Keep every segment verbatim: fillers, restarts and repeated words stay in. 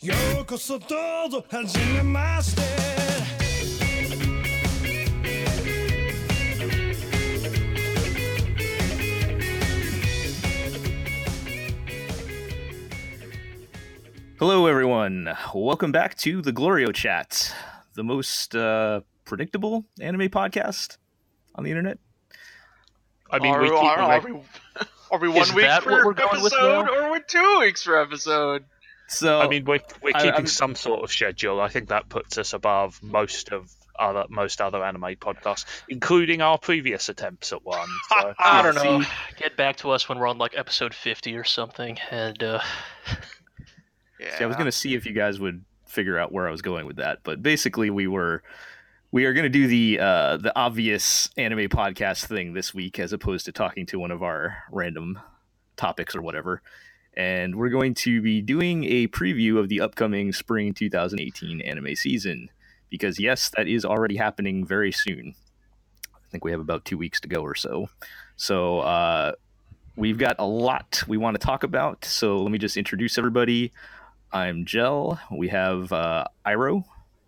ようこそどうぞはじめまして Hello, everyone. Welcome back to the Glorio Chat, the most uh, predictable anime podcast on the internet. I mean, are, we keep are, the are, reg- we, are we one Is week that per what we're going with episode, now? or are we two weeks per episode? So, I mean, we're we're I- keeping I'm- some sort of schedule. I think that puts us above most of other most other anime podcasts, including our previous attempts at one. So. I don't Yeah, know. see- Get back to us when we're on like episode fifty or something, and uh, Yeah. see, I was going to see if you guys would figure out where I was going with that, but basically, we were we are going to do the uh, the obvious anime podcast thing this week, as opposed to talking to one of our random topics or whatever. And we're going to be doing a preview of the upcoming spring two thousand eighteen anime season, because yes, that is already happening very soon. I think we have about two weeks to go or so. So uh, we've got a lot we want to talk about. So let me just introduce everybody. I'm Gel. We have uh, Iro,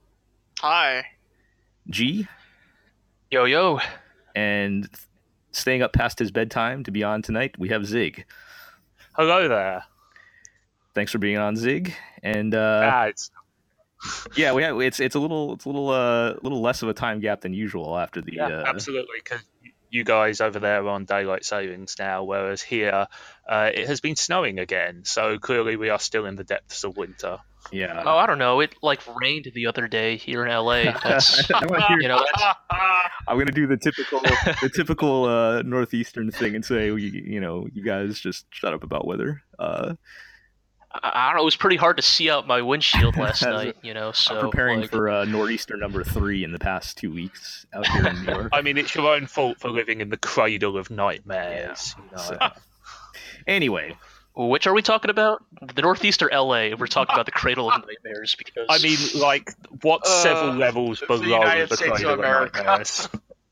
Hi. G, yo yo, and staying up past his bedtime to be on tonight, we have Zig. Hello there. Thanks for being on, Zig. And uh, ah, it's, yeah, we have, it's it's a little it's a little uh little less of a time gap than usual after the yeah, uh, absolutely. Because you guys over there are on daylight savings now, whereas here uh, it has been snowing again. So clearly, we are still in the depths of winter. yeah. oh I don't know. It like rained the other day here in L A. That's I wanna hear- you know that's I'm gonna do the typical the typical uh, northeastern thing and say you, you know you guys just shut up about weather. Uh, I, I don't know. It was pretty hard to see out my windshield last As a- night. You know, so I'm preparing like, for uh, nor'easter number three in the past two weeks out here in New York. I mean, it's your own fault for living in the cradle of nightmares. You know? So, anyway, which are we talking about? The Northeast or L A? We're talking about the Cradle of Nightmares because I mean, like, what's Uh, several levels the below United the States of cradle of America. nightmares?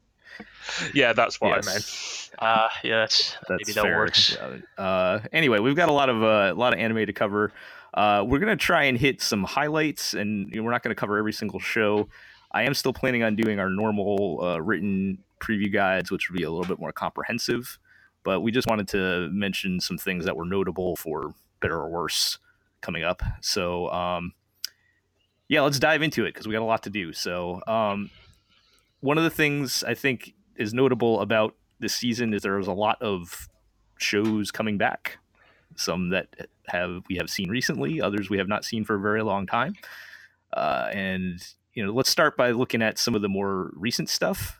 Yeah, that's what yes. I meant. uh, yeah, that's, That's maybe that fair. works. Yeah. Uh, anyway, we've got a lot of uh, a lot of anime to cover. Uh, we're gonna try and hit some highlights, and you know, we're not gonna cover every single show. I am still planning on doing our normal uh, written preview guides, which would be a little bit more comprehensive. But we just wanted to mention some things that were notable for better or worse coming up. So um, yeah, let's dive into it because we got a lot to do. So um, one of the things I think is notable about this season is there was a lot of shows coming back. Some that have we have seen recently, others we have not seen for a very long time. Uh, and you know, let's start by looking at some of the more recent stuff.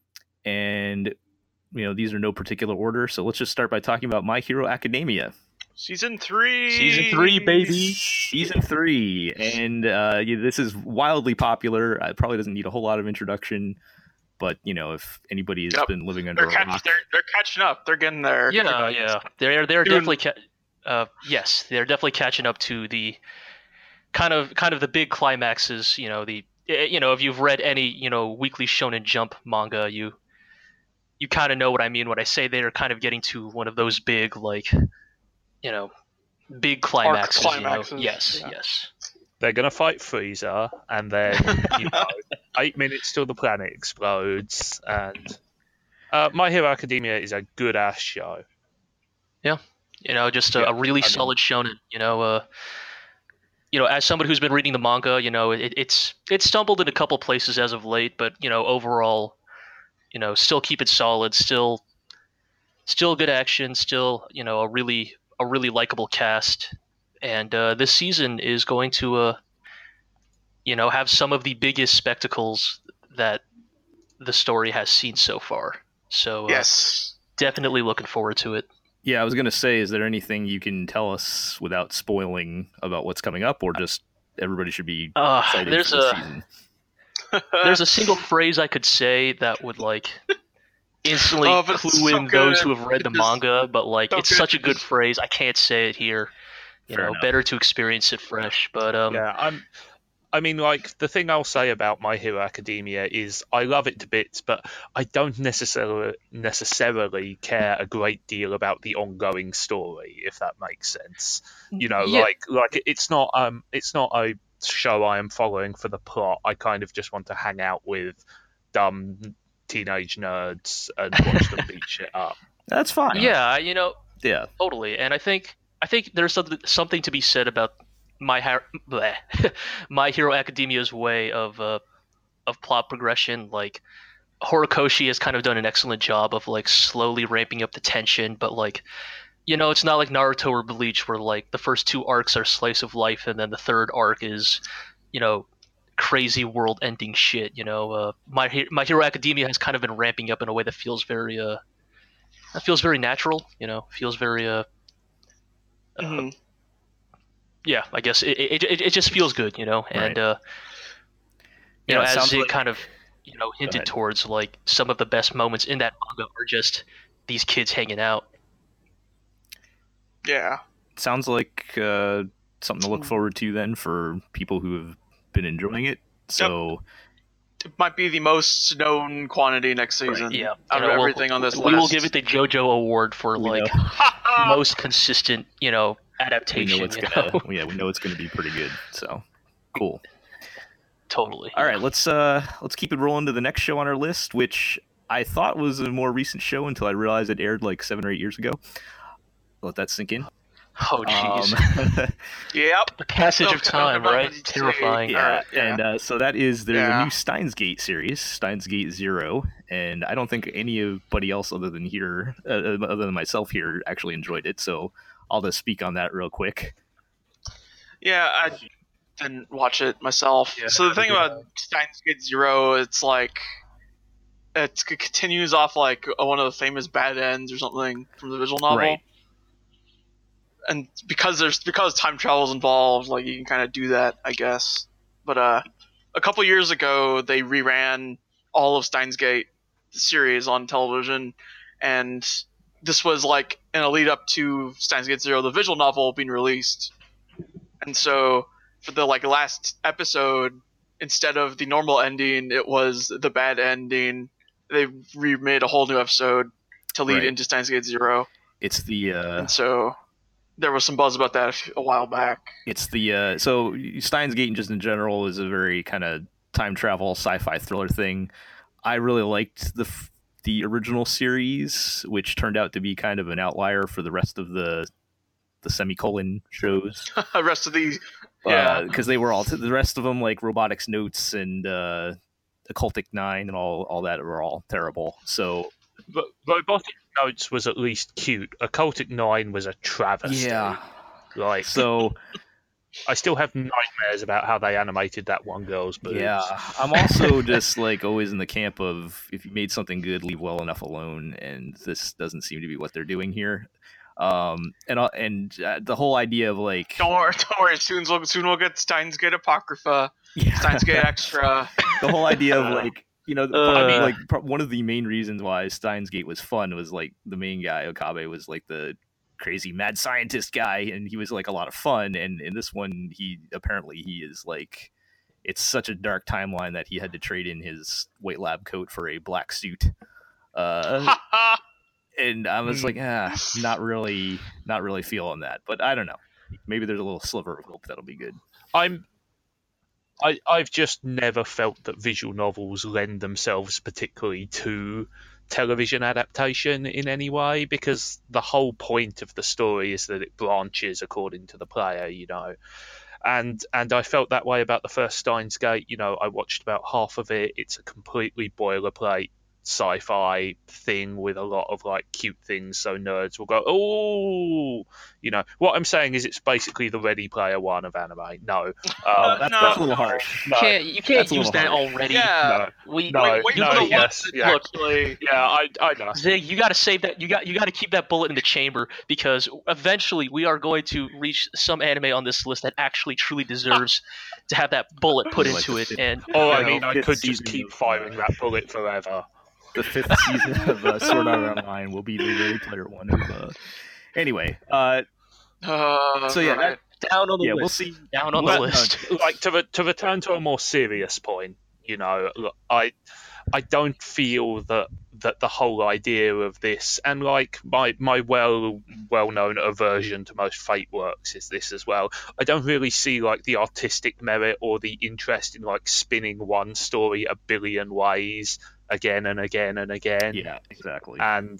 And you know, these are no particular order, so let's just start by talking about My Hero Academia. Season three. Season three, baby. Season three, and uh, yeah, this is wildly popular. It probably doesn't need a whole lot of introduction, but you know, if anybody has Yep. been living under They're, a catch, rock, they're, they're catching up. They're getting there. Yeah, yeah, they're they're Doing- definitely ca- uh, yes, they're definitely catching up to the kind of kind of the big climaxes. You know, the eh, you know if you've read any you know Weekly Shonen Jump manga, you you kind of know what I mean when I say they're kind of getting to one of those big like you know big climaxes. climaxes, You know? Yes, yeah. yes. They're going to fight Frieza, and then, you know, eight minutes till the planet explodes, and uh, My Hero Academia is a good-ass show. You know, just a, Yeah, a really I mean- solid shonen. You know, uh, you know, as somebody who's been reading the manga, you know, it, it's it's stumbled in a couple places as of late, but you know, overall, you know, still keep it solid. Still, still good action. Still, you know, a really a really likable cast. And uh, this season is going to, uh, you know, have some of the biggest spectacles that the story has seen so far. So, uh, Yes. definitely looking forward to it. yeah, I was gonna say, is there anything you can tell us without spoiling about what's coming up, or just everybody should be Uh, excited there's for the a season? there's a single phrase I could say that would like instantly Oh, but it's clue so in those good. who have read the It is manga, but like so it's good. such a good phrase, I can't say it here. You Fair know, enough. better to experience it fresh. But um, Yeah, I'm. I mean, like, the thing I'll say about My Hero Academia is I love it to bits, but I don't necessarily necessarily care a great deal about the ongoing story, if that makes sense. You know, Yeah. like like it's not um it's not a show I am following for the plot. I kind of just want to hang out with dumb teenage nerds and watch them beat shit up. That's fine. Yeah, you know, Yeah. totally. And I think I think there's something something to be said about my Har- bleh, My Hero Academia's way of uh, of plot progression. Like Horikoshi has kind of done an excellent job of like slowly ramping up the tension, but like, you know, it's not like Naruto or Bleach where like the first two arcs are slice of life and then the third arc is, you know, crazy world-ending shit. You know, uh, My He- My Hero Academia has kind of been ramping up in a way that feels very uh, that feels very natural. You know, feels very uh, uh Mhm. yeah, I guess it, it it it just feels good, you know, and Right. uh, you Yeah, know, it as sounds it like- kind of you know hinted ahead. towards, like some of the best moments in that manga are just these kids hanging out. Yeah. Sounds like uh, something to look forward to then for people who have been enjoying it. So It might be the most known quantity next season. Yeah, Out you of know, we'll- everything on this we list. will give it the JoJo award for We like most consistent, you know, we adaptation. know it's you gonna know? yeah we know it's gonna be pretty good. So cool. Totally. All right, let's uh let's keep it rolling to the next show on our list, which I thought was a more recent show until I realized it aired like seven or eight years ago. Let that sink in. Oh jeez, Um, Yep. the passage no, of time, no, no, right? no, Terrifying. yeah, Alright, yeah. and uh, so that is there's a Yeah. new Steins Gate series, Steins Gate Zero, and I don't think anybody else other than here, uh, other than myself here, actually enjoyed it. So I'll just speak on that real quick. Yeah, I didn't watch it myself. Yeah, so the thing yeah. about Steins Gate Zero, it's like it c- continues off like one of the famous bad ends or something from the visual novel. Right. And because there's because time travel is involved, like you can kind of do that, I guess. But uh, a couple years ago, they reran all of Steins Gate series on television, and this was like in a lead up to Steins Gate Zero, the visual novel being released. And so for the like last episode, instead of the normal ending, it was the bad ending. They remade a whole new episode to lead Right. into Steins Gate Zero, It's the uh, and so there was some buzz about that a, few, a while back. it's the uh, so Steins Gate just in general is a very kind of time travel sci-fi thriller thing. I really liked the f- the original series, which turned out to be kind of an outlier for the rest of the the semicolon shows. The rest of the yeah, because they were all the rest of them like Robotics Notes and uh, Occultic Nine and all all that were all terrible. So But Robotic Notes was at least cute. Occultic Nine was a travesty. Like, so I still have nightmares about how they animated that one girl's boobs. yeah, I'm also just like always in the camp of if you made something good, leave well enough alone, and this doesn't seem to be what they're doing here. Um, and uh, and uh, the whole idea of like don't worry, don't worry. Soon we'll soon we'll get Steins Gate Apocrypha, yeah, Steins Gate Extra. the whole idea of like you know, Uh, I mean, like pro- one of the main reasons why Steins Gate was fun was like the main guy Okabe was like the crazy mad scientist guy, and he was like a lot of fun. And in this one, he apparently he is like it's such a dark timeline that he had to trade in his white lab coat for a black suit. Uh, and I was like, ah, not really, not really feeling that. But I don't know. Maybe there's a little sliver of hope that'll be good. I'm. I, I've just never felt that visual novels lend themselves particularly to television adaptation in any way, because the whole point of the story is that it branches according to the player, you know. And and I felt that way about the first Steins Gate. You know, I watched about half of it. It's a completely boilerplate sci-fi thing with a lot of like cute things, so nerds will go, oh, you know. What I'm saying is it's basically the Ready Player One of anime. No, Oh, um, that's, no. that's a little harsh. no, Can't, you can't That's a use little that harsh. already. Yeah. We, No, we- wait you, no, for the look, one yes, that yeah. actually. yeah, I, I know. Zig, you got to save that. You got you got to keep that bullet in the chamber, because eventually we are going to reach some anime on this list that actually truly deserves to have that bullet put Like into the it. fifth- And Oh, I You know, mean, I fifth could just season keep of, firing uh, that bullet forever. The fifth season of uh, Sword Art Online will be the Ready Player One. Of, uh... Anyway, uh, Uh, so yeah, right. Down on the yeah, list. we'll see. Down on Well, the no, list. like to re- to return to a more serious point, you know, look, I I don't feel that that the whole idea of this, and like my my well well known aversion to most Fate works is this as well. I don't really see like the artistic merit or the interest in like spinning one story a billion ways again and again and again. Yeah, exactly. And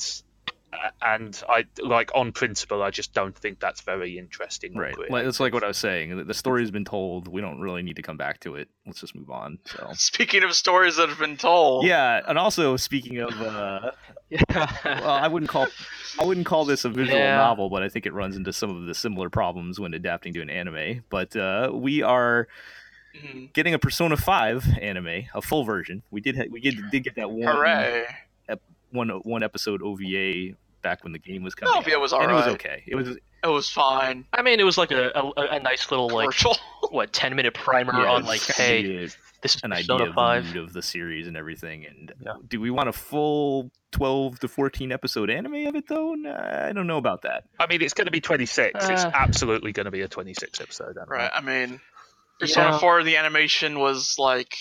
and I like on principle, I just don't think that's very interesting. Right. Or Like, it's like what I was saying. The- The story's been told. We don't really need to come back to it. Let's just move on. So. Speaking of stories that have been told, Yeah, and also speaking of, uh, well, I wouldn't call, I wouldn't call this a visual Yeah. novel, but I think it runs into some of the similar problems when adapting to an anime. But uh, we are Mhm. getting a Persona five anime, a full version. We did, ha- we did, did get that one, hooray! one, one episode O V A back when the game was coming. No, it was out. And it was alright. okay. It was It was fine. I mean, it was like a, a, a nice little like Commercial. what ten minute primer yeah, on it's like, kind of hey, give you this is an idea Persona of the five. mood of the series and everything. And Yeah. do we want a full twelve to fourteen episode anime of it though? Nah, I don't know about that. I mean, it's going to be twenty-six. It's Uh. absolutely going to be a twenty-six episode. anime. Right. I mean, Persona Yeah. four, the animation was like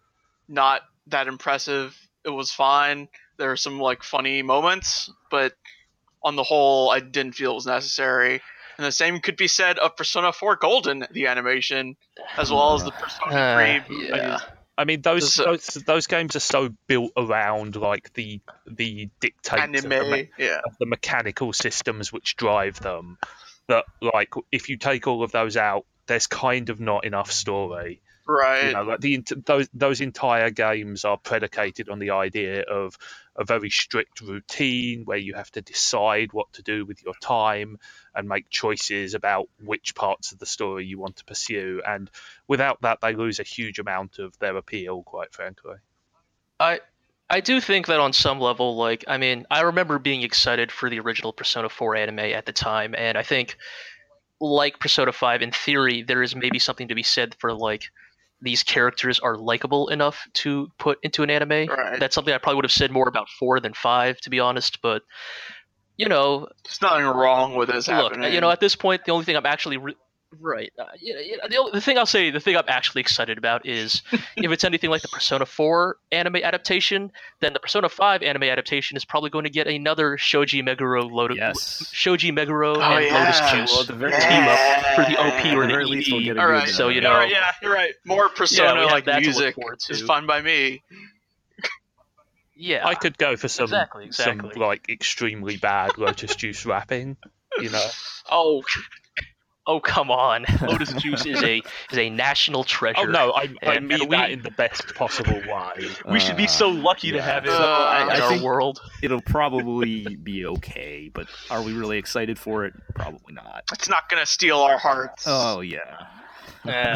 not that impressive. It was fine. There were some like funny moments, but on the whole, I didn't feel it was necessary. And the same could be said of Persona four Golden, the animation, as well as the Persona Uh, three. yeah. I mean, those This, uh, those those games are so built around like the the dictates of the, Anime. me- Yeah. of the mechanical systems which drive them that like if you take all of those out, there's kind of not enough story. Right. You know, like the ent- those those entire games are predicated on the idea of a very strict routine where you have to decide what to do with your time and make choices about which parts of the story you want to pursue. And without that, they lose a huge amount of their appeal, quite frankly. I I do think that on some level, like, I mean, I remember being excited for the original Persona four anime at the time, and I think, like Persona five, in theory, there is maybe something to be said for, like, these characters are likable enough to put into an anime. Right. That's something I probably would have said more about four than five, to be honest, but, you know, There's nothing wrong with this look, happening. you know, at this point, the only thing I'm actually re- right, uh, yeah, yeah, the, only, the thing I'll say, the thing I'm actually excited about is if it's anything like the Persona four anime adaptation, then the Persona five anime adaptation is probably going to get another Shoji Meguro Lotus, Yes. Shoji Meguro Oh, and yeah. Lotus Juice Well, at the very team up for the O P At or the the very least, we'll E D. get a All good, right. So, you uh, know, All right, yeah, you're right. More Persona we have like that to look music forward is to. fine by me. Yeah, I could go for some exactly, exactly. some like extremely bad Lotus Juice rapping, you know. Oh, oh, come on! Lotus Juice is a is a national treasure. Oh no, I, I And- mean and we- that in the best possible way. We should be so lucky to have it Uh, in I our think- world. It'll probably be okay, but are we really excited for it? Probably not. It's not gonna steal our hearts. Oh yeah. Eh.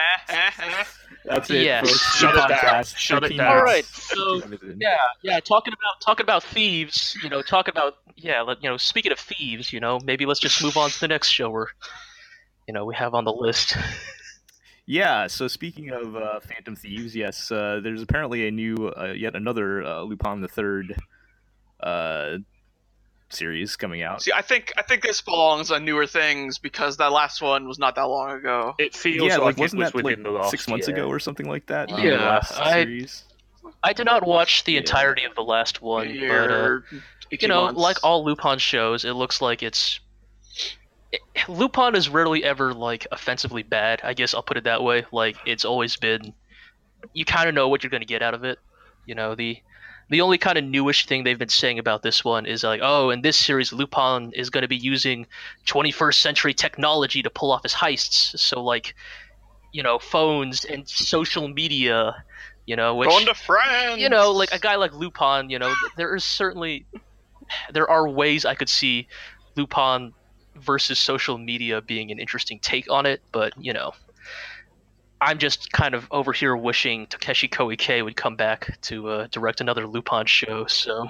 That's it, Yes. folks. Shut it down. Shut it down. All right, so yeah, yeah. Talking about talking about thieves, you know, talking about yeah, let, you know, speaking of thieves, you know, maybe let's just move on to the next show we're, you know, we have on the list. Yeah, so speaking of uh, Phantom Thieves, yes, uh, there's apparently a new, uh, yet another uh, Lupin the Third uh, series coming out. See, I think I think this belongs on newer things because that last one was not that long ago. It feels yeah, like, like wasn't it was that within like the last six months year. ago or something like that? the Yeah, last I- series. I did not watch the Yeah. entirety of the last one, A but uh, year, you eighteen know, months. like all Lupin shows, it looks like it's it, Lupin is rarely ever like offensively bad. I guess I'll put it that way. Like it's always been, you kind of know what you're going to get out of it. You know, the the only kind of newish thing they've been saying about this one is like, oh, in this series, Lupin is going to be using twenty-first century technology to pull off his heists. So like, you know, phones and social media. You know, which going to France. you know, like a guy like Lupin, you know, there is certainly there are ways I could see Lupin versus social media being an interesting take on it, but you know, I'm just kind of over here wishing Takeshi Koike would come back to uh, direct another Lupin show. So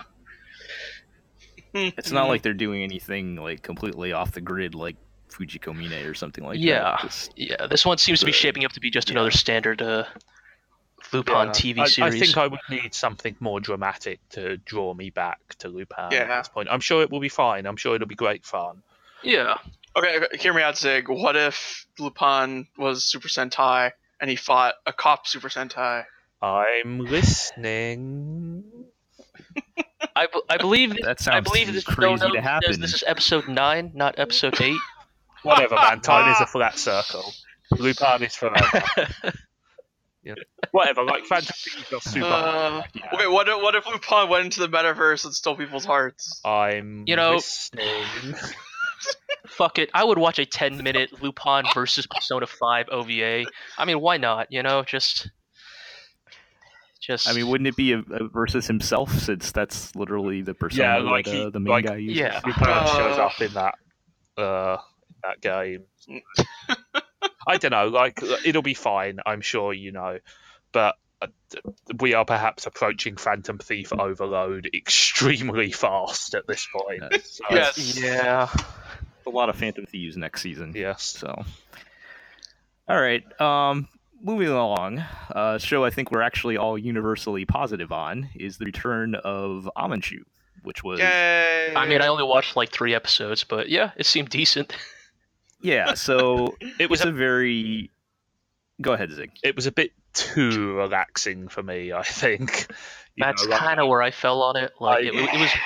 It's not like they're doing anything like completely off the grid, like Fujiko Mine or something like yeah, that. Just- yeah, this one seems to be the- shaping up to be just yeah. another standard uh, Lupin Yeah. T V I, series. I think I would need something more dramatic to draw me back to Lupin Yeah. at this point. I'm sure it will be fine. I'm sure it'll be great fun. Yeah, Okay, okay, hear me out, Zig. What if Lupin was Super Sentai and he fought a cop Super Sentai? I'm listening. I, b- I believe this, That I sounds believe too this, crazy no, no, to happen. This, this is episode nine, not episode eight. Whatever, man. Time is a flat circle. Lupin is forever. Yeah. Whatever, like Phantom Thief or Super. Uh, okay, what if, what if Lupin went into the metaverse and stole people's hearts? I'm You know- listening. Fuck it, I would watch a ten minute Lupin versus Persona five O V A. I mean, why not? You know, just, just. I mean, wouldn't it be a, a versus himself, since that's literally the persona Yeah, like that he- uh, the main like- guy uses? yeah. Lupin Uh, shows up in that uh in that game. I don't know, like it'll be fine, I'm sure, you know, but uh, we are perhaps approaching Phantom Thief overload extremely fast at this point. Yeah. So, Yes. Yeah. A lot of Phantom Thieves next season. Yes. So, all right. Um, moving along, uh, show I think we're actually all universally positive on is the return of Amanchu, which was Yay! I mean, I only watched like three episodes, but yeah, it seemed decent. yeah. So It was it's a, a very. Go ahead, Zig. it was a bit too relaxing for me, I think. You That's know, like- kind of where I fell on it. Like, I- it, it was.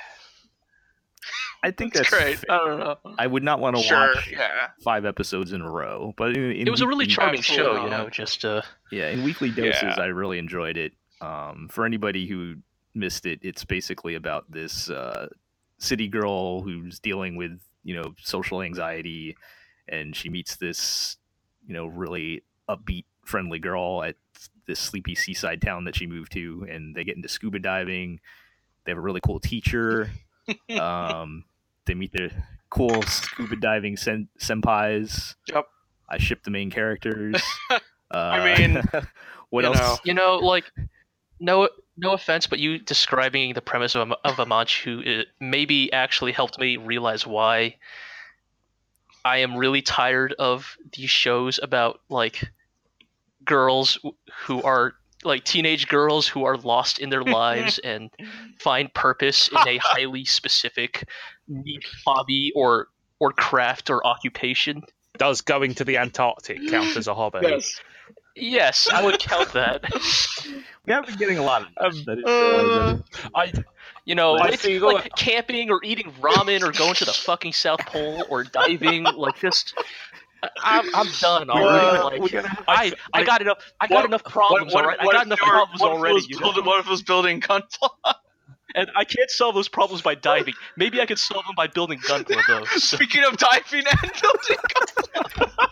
I think It's that's great. fair. I don't know. I would not want to Sure, watch yeah. five episodes in a row, but in, in It was a really weekly- charming Absolutely show, you not. know. Just uh, Yeah, in weekly doses, Yeah. I really enjoyed it. Um, for anybody who missed it, it's basically about this uh, city girl who's dealing with, you know, social anxiety, and she meets this, you know, really upbeat, friendly girl at this sleepy seaside town that she moved to, and they get into scuba diving. They have a really cool teacher. um, they meet their cool scuba diving sen- senpais. Yep. I ship the main characters. Uh, I mean, what you else? know. you know, like, no, no offense, but you describing the premise of a, of a manchu it maybe actually helped me realize why I am really tired of these shows about like girls who are like teenage girls who are lost in their lives and find purpose in a highly specific niche hobby or or craft or occupation. Does going to the Antarctic count as a hobby? Yes. Yes, I would count that. We have been getting a lot of Um, that is, uh, uh, I You know, I it's feel like like- camping or eating ramen or going to the fucking South Pole or diving. Like, just I- I'm I'm done already. uh, Like, we're gonna- I I got enough. I got What- enough problems. what, alright? what I got if enough they were- problems what if it already. was You building- know? What if it was building Gunpla? And I can't solve those problems by diving. Maybe I could solve them by building Gunpla though. So, Speaking of diving and building Gunpla.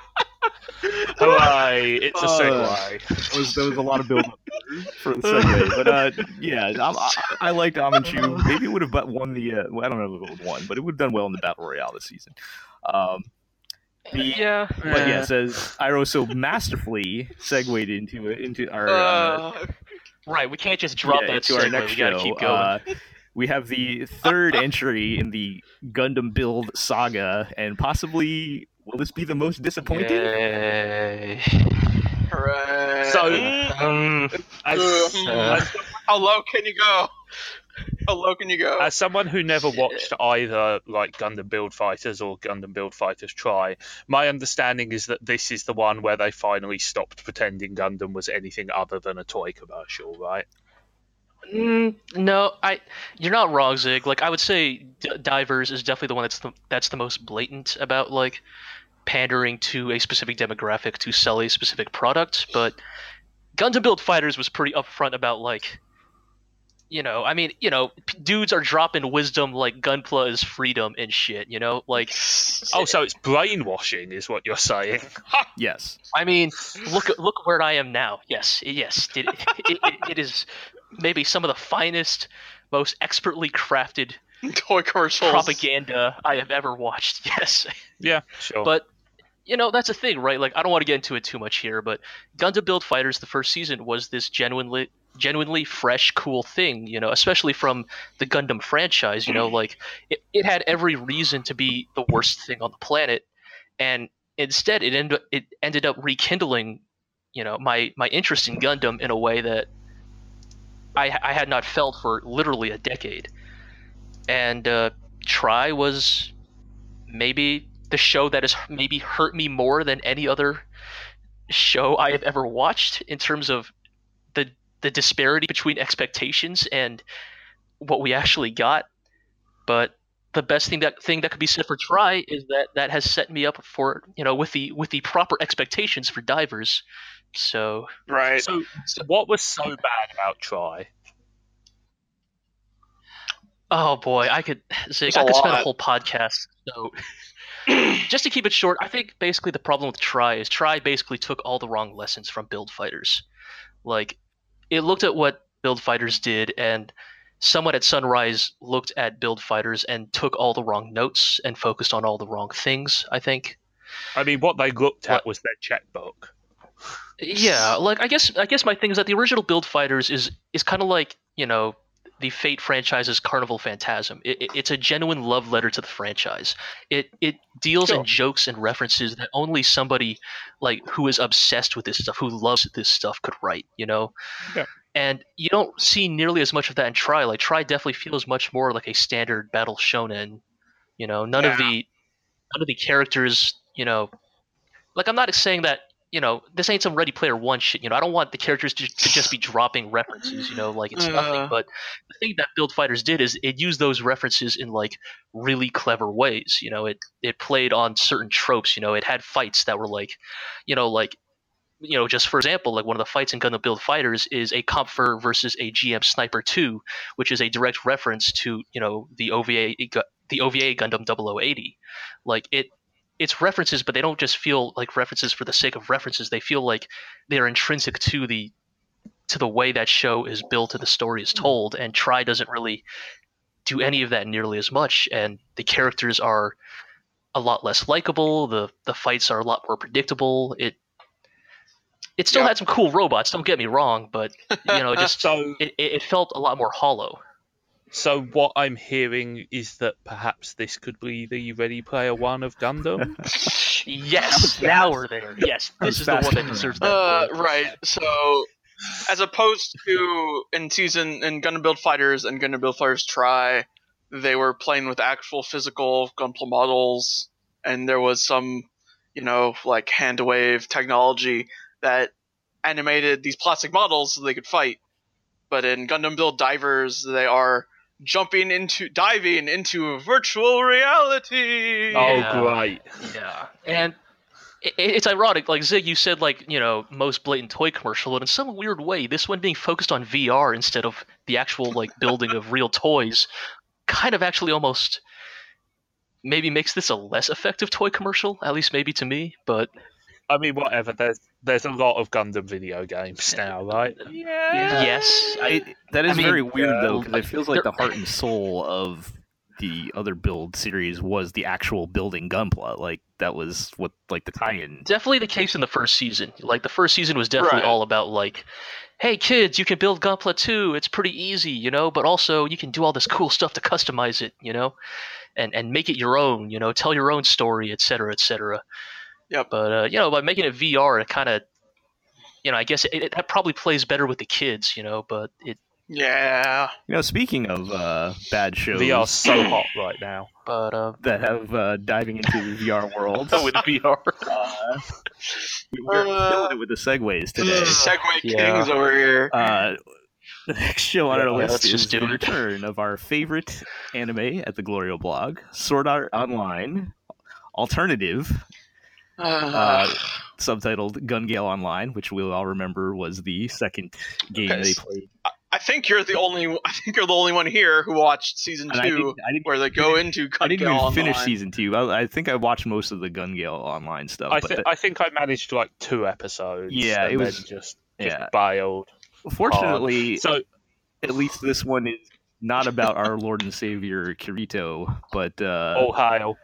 hooray! It's a Uh, segue. There was, there was a lot of build up for the segue, but uh, yeah, I'm, I, I liked Amanchu. Maybe it would have but won the. Uh, well, I don't know if it would have won, but it would have done well in the battle royale this season. Um, the, yeah. but yeah, it says Iroh so masterfully segued into into our. Uh, Uh, Right. We can't just drop yeah, that into our segue. next We gotta show. keep going. Uh, we have the third entry in the Gundam Build saga, and possibly will this be the most disappointing? Yay. hooray. So- Um, As, Uh, as, How low can you go? How low can you go? as someone who never watched either like Gundam Build Fighters or Gundam Build Fighters Try, my understanding is that this is the one where they finally stopped pretending Gundam was anything other than a toy commercial, right? Mm, no, I. You're not wrong, Zig. Like I would say, D- Divers is definitely the one that's the that's the most blatant about like pandering to a specific demographic to sell a specific product. But Gundam Build Fighters was pretty upfront about like, you know, I mean, you know, p- dudes are dropping wisdom like Gunpla is freedom and shit. You know, like Oh, so it's brainwashing, is what you're saying? Yes. I mean, look look where I am now. Yes, yes, it, it, it, it is maybe some of the finest, most expertly crafted Toy commercials. propaganda I have ever watched. Yes, Yeah, sure. but you know that's a thing, right? Like I don't want to get into it too much here, but Gundam Build Fighters, the first season, was this genuinely, genuinely fresh, cool thing. You know, especially from the Gundam franchise. You know, like it, it had every reason to be the worst thing on the planet, and instead it ended it ended up rekindling, you know, my my interest in Gundam in a way that I I had not felt for literally a decade. And uh, Try was maybe the show that has maybe hurt me more than any other show I have ever watched in terms of the the disparity between expectations and what we actually got. But the best thing that thing that could be said for Try is that that has set me up for, you know, with the with the proper expectations for Divers. So Right. So, what was so bad about Try? oh boy, I could Zig, There's a I could spend a lot. whole podcast. So just to keep it short, I think basically the problem with Try is Try basically took all the wrong lessons from Build Fighters. Like, it looked at what Build Fighters did, and someone at Sunrise looked at Build Fighters and took all the wrong notes and focused on all the wrong things, I think. I mean, what they looked at What- was their checkbook. Yeah, like I guess I guess my thing is that the original Build Fighters is is kind of like, you know, the Fate franchise's Carnival Phantasm. It, it, it's a genuine love letter to the franchise. It it deals Sure. in jokes and references that only somebody like who is obsessed with this stuff, who loves this stuff, could write. You know. Yeah. And you don't see nearly as much of that in Try. Like Try definitely feels much more like a standard battle shonen. You know, none of Yeah. the none of the characters. You know, like I'm not saying that. You know, this ain't some Ready Player One shit. You know, I don't want the characters to, to just be dropping references. You know, like it's Uh. nothing. But the thing that Build Fighters did is it used those references in like really clever ways. You know, it it played on certain tropes. You know, it had fights that were like, you know, like, you know, just for example, like one of the fights in Gundam Build Fighters is a Kampfer versus a G M Sniper two, which is a direct reference to, you know, the O V A the O V A Gundam double oh eighty. Like it. It's references, but they don't just feel like references for the sake of references. They feel like they're intrinsic to the to the way that show is built and the story is told. And Try doesn't really do any of that nearly as much. And the characters are a lot less likable. The the fights are a lot more predictable. It it still Yep. had some cool robots. Don't get me wrong, but you know, just So, it, it it felt a lot more hollow. so what I'm hearing is that perhaps this could be the Ready Player One of Gundam. Yes, now we're there. Yes, this is the one that deserves that. Uh, point. right. So, as opposed to in season in Gundam Build Fighters and Gundam Build Fighters Try, they were playing with actual physical Gunpla models, and there was some, you know, like hand wave technology that animated these plastic models so they could fight. But in Gundam Build Divers, they are jumping into diving into virtual reality. Yeah. Oh, great. Yeah, and it, it's ironic. Like Zig, you said, like, you know, most blatant toy commercial, but in some weird way, this one being focused on V R instead of the actual like building of real toys, kind of actually almost maybe makes this a less effective toy commercial. At least maybe to me, but I mean, whatever. There's there's a lot of Gundam video games now, right? yes, I, It, that is I mean, very weird uh, though, because it feels like there- the heart and soul of the other build series was the actual building Gunpla. Like that was what like the tie-in. definitely the case in the first season. Like the first season was definitely Right. all about like, hey kids, you can build Gunpla too. It's pretty easy, you know, but also you can do all this cool stuff to customize it, you know, and and make it your own, you know, tell your own story, et cetera, et cetera. Yep. But uh, you know, by making it V R, it kind of, you know, I guess it, it that probably plays better with the kids, you know. But it, Yeah. You know, speaking of uh, bad shows V R's so hot right now. but uh, that have uh, diving into the V R world, with V R, uh, we're Uh, killing it with the segues today. Segway Yeah. Kings over here. Uh, the next show on Yeah, our let's list just is do the it. return of our favorite anime at the Glorio blog, Sword Art Online Alternative, uh, subtitled Gun Gale Online, which we'll all remember was the second game Okay, they so- played. I think you're the only. I think you're the only one here who watched season And I two, didn't, I didn't, where they go into I didn't even Gun Gale finish Online. season two. I, I think I watched most of the Gun Gale Online stuff. I, but th- that- I think I managed like two episodes. Yeah, and it then was- just, just yeah. bailed. fortunately, So at least this one is not about our Lord and Savior Kirito, but uh, all hail.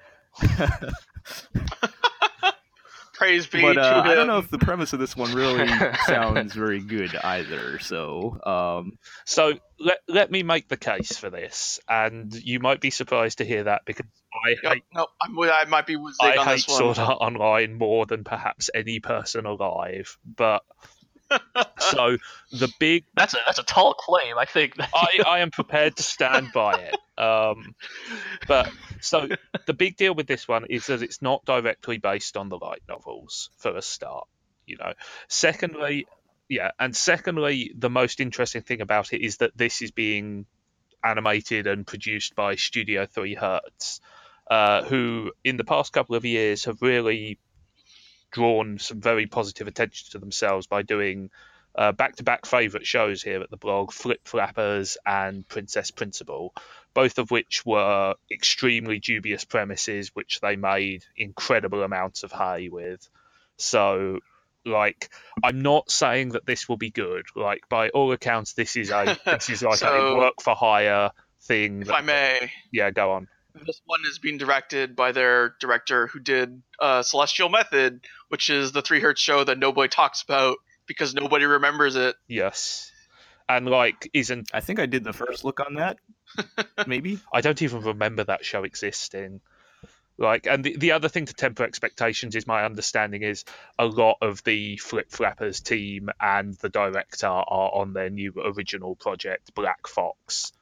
Praise be but to uh, him. I don't know if the premise of this one really sounds very good either. So um, So let let me make the case for this, and you might be surprised to hear that because I Yep, hate no, I'm with, I might be with Zig I on hate this one. Sword Art Online more than perhaps any person alive. But So the big That's a that's a tall claim. I think. I, I am prepared to stand by it. Um, but so the big deal with this one is that it's not directly based on the light novels for a start. You know, secondly, yeah, and secondly, the most interesting thing about it is that this is being animated and produced by Studio Three Hertz, uh, who in the past couple of years have really drawn some very positive attention to themselves by doing uh, back-to-back favourite shows here at the blog, Flip Flappers and Princess Principal, both of which were extremely dubious premises, which they made incredible amounts of hay with. So, like, I'm not saying that this will be good. Like, by all accounts, this is a this is like So- a work-for-hire thing. If that- I may, Yeah, go on. this one is being directed by their director who did uh, Celestial Method, which is the Three Hertz show that nobody talks about because nobody remembers it. Yes. And, like, isn't... I think I did the first look on that. Maybe. I don't even remember that show existing. Like, and the, the other thing to temper expectations is my understanding is a lot of the Flip Flappers team and the director are on their new original project, Black Fox.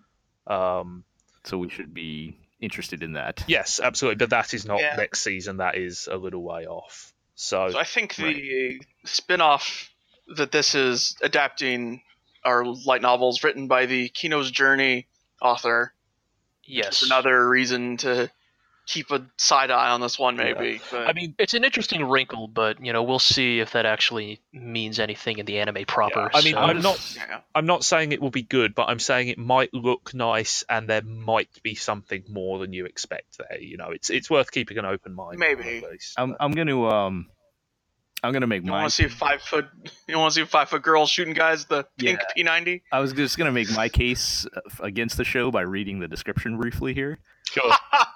Um, So we should be interested in that. yes, absolutely, but that is not Yeah. next season. That is a little way off. So, So I think the spin-off that this is adapting are light novels written by the Kino's Journey author. yes. It's another reason to keep a side eye on this one, maybe. But I mean, It's an interesting wrinkle, but you know we'll see if that actually means anything in the anime proper. Yeah, I mean, so- I'm not. yeah. I'm not saying it will be good, but I'm saying it might look nice, and there might be something more than you expect there. You know, it's it's worth keeping an open mind. on, Maybe. at least. I'm I'm gonna um I'm gonna make You my want to see a five foot? You want to see a five foot girl shooting guys with the pink Yeah. P ninety? I was just gonna make my case uh, against the show by reading the description briefly here. Sure,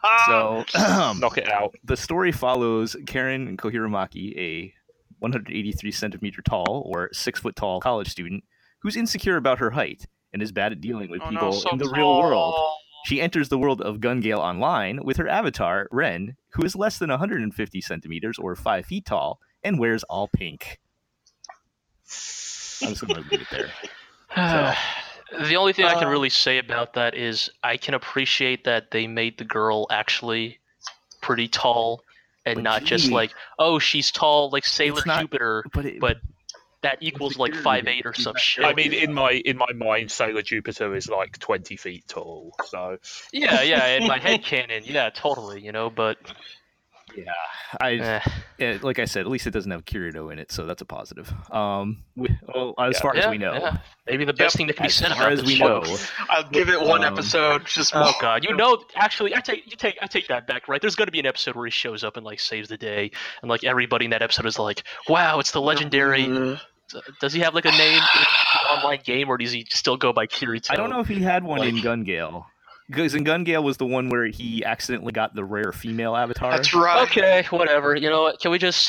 So knock it out. the story follows Karen Kohiramaki, a one hundred eighty-three centimeter tall or six foot tall college student who's insecure about her height and is bad at dealing with Oh people no, so in the real world. tall. She enters the world of Gun Gale Online with her avatar, Ren, who is less than one hundred fifty centimeters or five feet tall and wears all pink. I'm just going to leave it there. The only thing I can Uh, really say about that is I can appreciate that they made the girl actually pretty tall and But not just gee. like, oh, she's tall like Sailor It's not- Jupiter, But, it, but that equals like Security, five eight or he's some not- shit. I mean, in my in my mind, Sailor Jupiter is like twenty feet tall. So yeah, yeah, in my head canon, yeah, totally, you know, but yeah, I eh, yeah, like I said, at least it doesn't have Kirito in it, so that's a positive. Um, we, well, as Yeah. far as yeah, we know, yeah. Maybe the best Yep. thing that can be as said far about as this we show. know, I'll give it one Um, episode. Just Oh god, you know, actually, I take you take I take that back, right? There's going to be an episode where he shows up and like saves the day, and like everybody in that episode is like, "Wow, it's the legendary." Uh, Does he have like a name in the online game, or does he still go by Kirito? I don't know if he had one in Like- Gun Gale. Because in Gun Gale was the one where he accidentally got the rare female avatar. That's right. Okay, whatever. You know what? Can we just?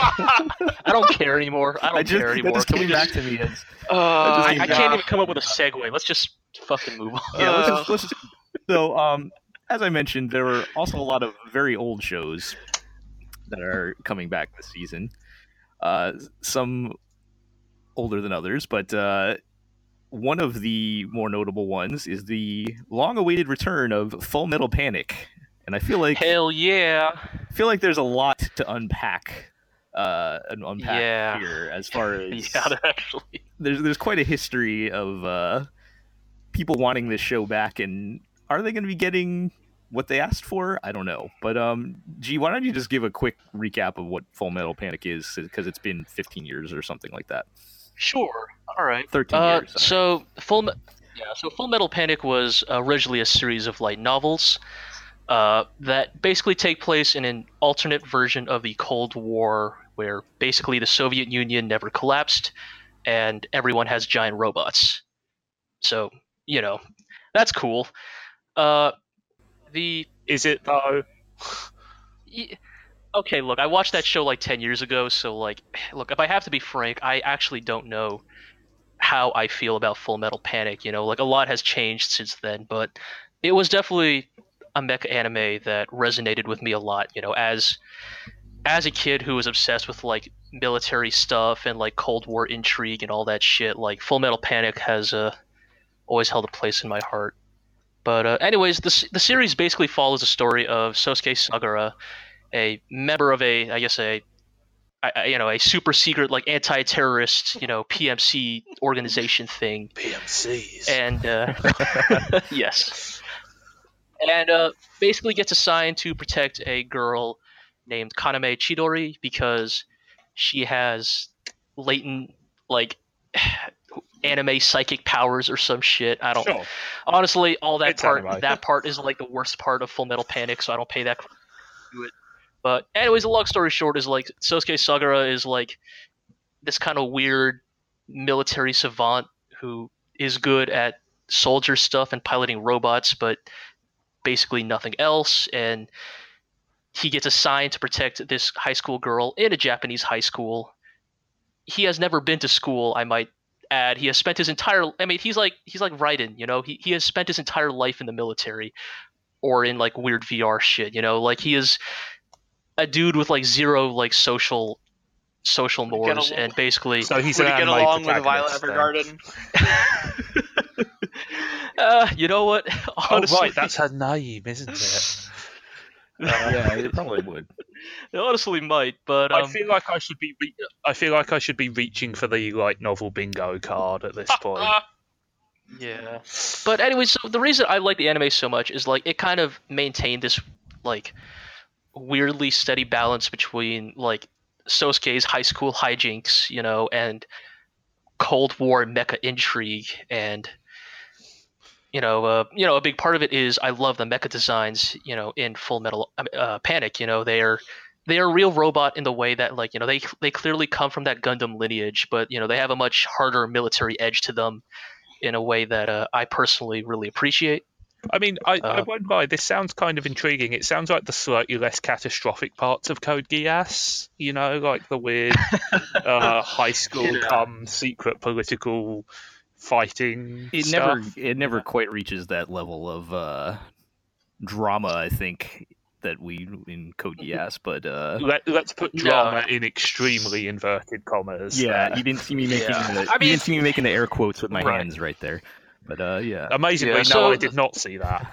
I don't care anymore. I don't I just, care that anymore. just Can we coming just- back to me is Uh, I, just I keep can't even come up with a segue. Let's just fucking move on. yeah. Let's Uh. just, let's just, so um, as I mentioned, there were also a lot of very old shows that are coming back this season. Uh, some older than others, but uh, one of the more notable ones is the long-awaited return of Full Metal Panic, and I feel like Hell yeah! I feel like there's a lot to unpack. Uh, and unpack Yeah. here as far as Yeah, they're actually. there's there's quite a history of uh, people wanting this show back, and are they going to be getting what they asked for? I don't know. But um, G, why don't you just give a quick recap of what Full Metal Panic is, because it's been fifteen years or something like that. Sure. All right. thirteen Uh, years. sorry. so full, Me- yeah. So Full Metal Panic was originally a series of light novels uh, that basically take place in an alternate version of the Cold War, where basically the Soviet Union never collapsed, and everyone has giant robots. So you know, that's cool. Uh, the is it though? y- okay, look, I watched that show like ten years ago, so like, look, if I have to be frank, I actually don't know how I feel about Full Metal Panic. You know, like a lot has changed since then, but it was definitely a mecha anime that resonated with me a lot. You know, as as a kid who was obsessed with like military stuff and like Cold War intrigue and all that shit, like Full Metal Panic has uh, always held a place in my heart. But uh, anyways, the the series basically follows the story of Sosuke Sagara, a member of a, I guess a, I, you know, a super secret like anti-terrorist, you know, P M C organization thing. P M Cs. And uh, yes, and uh, basically gets assigned to protect a girl named Kaname Chidori because she has latent like anime psychic powers or some shit. I don't Sure. honestly all that It's part anime. that part is like the worst part of Full Metal Panic, so I don't pay that credit to it. But anyways, the long story short is like Sosuke Sagara is like this kind of weird military savant who is good at soldier stuff and piloting robots, but basically nothing else. And he gets assigned to protect this high school girl in a Japanese high school. He has never been to school, I might add. He has spent his entire I mean he's like he's like Raiden, you know. He he has spent his entire life in the military or in like weird V R shit, you know. Like he is a dude with like zero like social social Would he get norms along- and basically So he's Would an he get anime along with Violet protagonist then. Evergarden? uh, you know what? Honestly, Oh right, that's her name, isn't it? yeah, it probably would. it honestly might, but um, I feel like I should be. Re- I feel like I should be reaching for the like novel bingo card at this point. yeah. But anyway, so the reason I like the anime so much is like it kind of maintained this like weirdly steady balance between like Sosuke's high school hijinks, you know, and Cold War mecha intrigue, and you know, uh, you know, a big part of it is I love the mecha designs, you know, in Full Metal uh, Panic. You know, they are they are real robot in the way that like you know they they clearly come from that Gundam lineage, but you know they have a much harder military edge to them in a way that uh, I personally really appreciate. I mean, I, I Uh, won't lie. This sounds kind of intriguing. It sounds like the slightly less catastrophic parts of Code Geass. You know, like the weird uh, high school Yeah. come secret political fighting. It stuff. never it never quite reaches that level of uh, drama. I think that we in Code Geass, but uh, Let, let's put Yeah. drama in extremely inverted commas. yeah, there. you didn't see me making Yeah. the, I you mean- didn't see me making the air quotes with my Right. hands right there. But uh, yeah, Amazingly, Yeah, no, so I did not see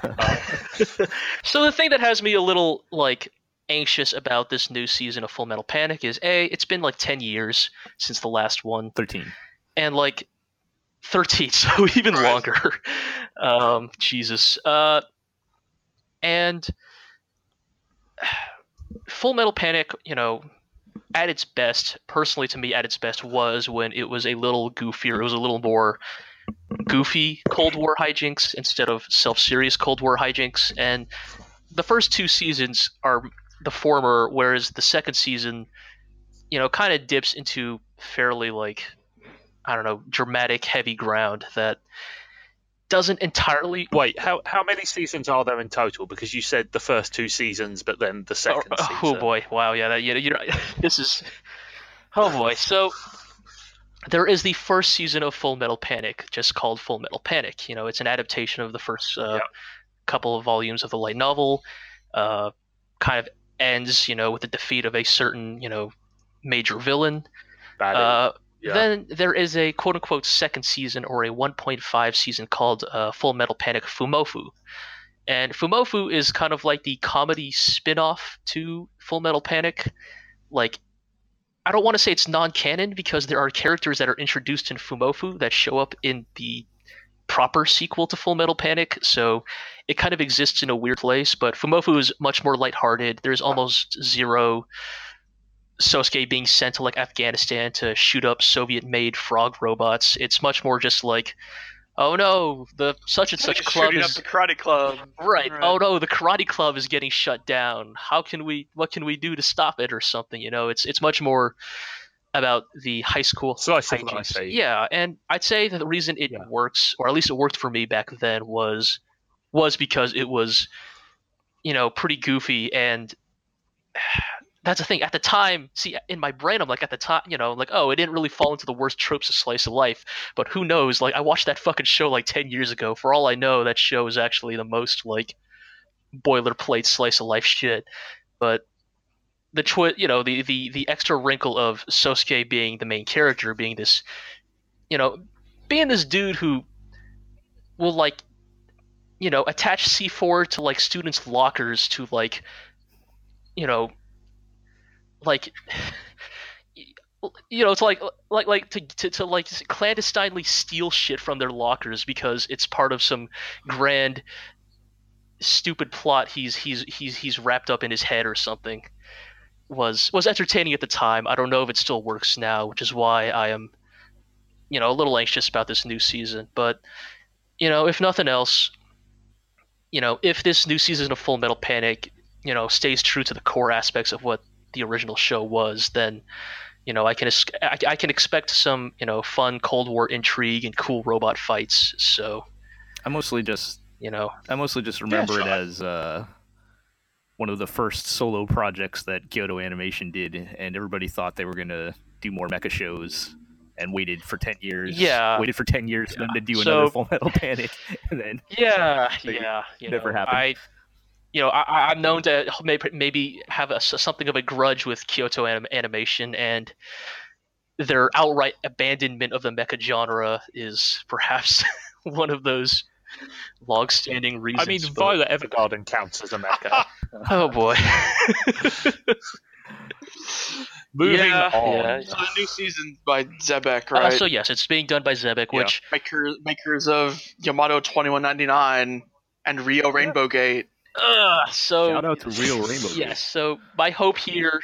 that. So the thing that has me a little like anxious about this new season of Full Metal Panic is a it's been like ten years since the last one, thirteen. and like thirteen, so even Right. longer. Um, Jesus. Uh, and Full Metal Panic, you know, at its best, personally to me, at its best was when it was a little goofier. It was a little more goofy Cold War hijinks instead of self-serious Cold War hijinks. And the first two seasons are the former, whereas the second season, you know, kind of dips into fairly like, I don't know, dramatic, heavy ground that doesn't entirely. Wait, how how many seasons are there in total? Because you said the first two seasons, but then the second oh, season. oh boy, wow, yeah, that, you know, you know, this is. Oh boy, so there is the first season of Full Metal Panic, just called Full Metal Panic. You know, it's an adaptation of the first uh, Yeah. couple of volumes of the light novel. Uh, kind of ends, you know, with the defeat of a certain, you know, major villain. Bad. Uh, Yeah. Then there is a quote unquote second season or a one point five season called uh, Full Metal Panic Fumofu. And Fumofu is kind of like the comedy spin off to Full Metal Panic. Like, I don't want to say it's non canon because there are characters that are introduced in Fumofu that show up in the proper sequel to Full Metal Panic. So it kind of exists in a weird place, but Fumofu is much more lighthearted. There's almost zero Sosuke being sent to like Afghanistan to shoot up Soviet-made frog robots. It's much more just like, oh no, the such and such club Shooting up is the karate club. right. Right. Oh no, the karate club is getting shut down. How can we? What can we do to stop it or something? You know, it's it's much more about the high school Slice of hijinks. life, eh? Yeah, and I'd say that the reason it Yeah. works, or at least it worked for me back then, was was because it was, you know, pretty goofy. And that's the thing. At the time, see, in my brain, I'm like, at the time, you know, like, oh, it didn't really fall into the worst tropes of slice of life. But who knows? Like, I watched that fucking show like ten years ago. For all I know, that show is actually the most like boilerplate slice of life shit. But the twi- you know the, the the extra wrinkle of Sosuke being the main character, being this, you know, being this dude who will like, you know, attach C four to like students' lockers to like, you know, like, you know, to like like like to, to to like clandestinely steal shit from their lockers because it's part of some grand stupid plot he's he's he's he's wrapped up in his head or something. was was entertaining at the time. I don't know if it still works now, which is why I am, you know, a little anxious about this new season. But, you know, if nothing else, you know, if this new season of Full Metal Panic, you know, stays true to the core aspects of what the original show was, then, you know, I can I, I can expect some, you know, fun Cold War intrigue and cool robot fights. So, I mostly just, you know, I mostly just remember Yeah, it as uh, one of the first solo projects that Kyoto Animation did, and everybody thought they were gonna do more mecha shows, and waited for ten years. Yeah. waited for ten years for them to do So- another Full Metal Panic, and then yeah, Like, yeah, you never know, happened. I, you know, I, I'm known to maybe maybe have a, something of a grudge with Kyoto anim- Animation, and their outright abandonment of the mecha genre is perhaps one of those long-standing reasons. I mean, but- Violet Evergarden counts as a mecha. Oh boy. Moving Yeah, on. yeah. So the new season by Zebek, Uh, right? so yes, it's being done by Zebek, Yeah. which Maker, makers of Yamato twenty-one ninety-nine and Rio Rainbow Gate. uh, so shout out to Real Rainbow. yes. So my hope here,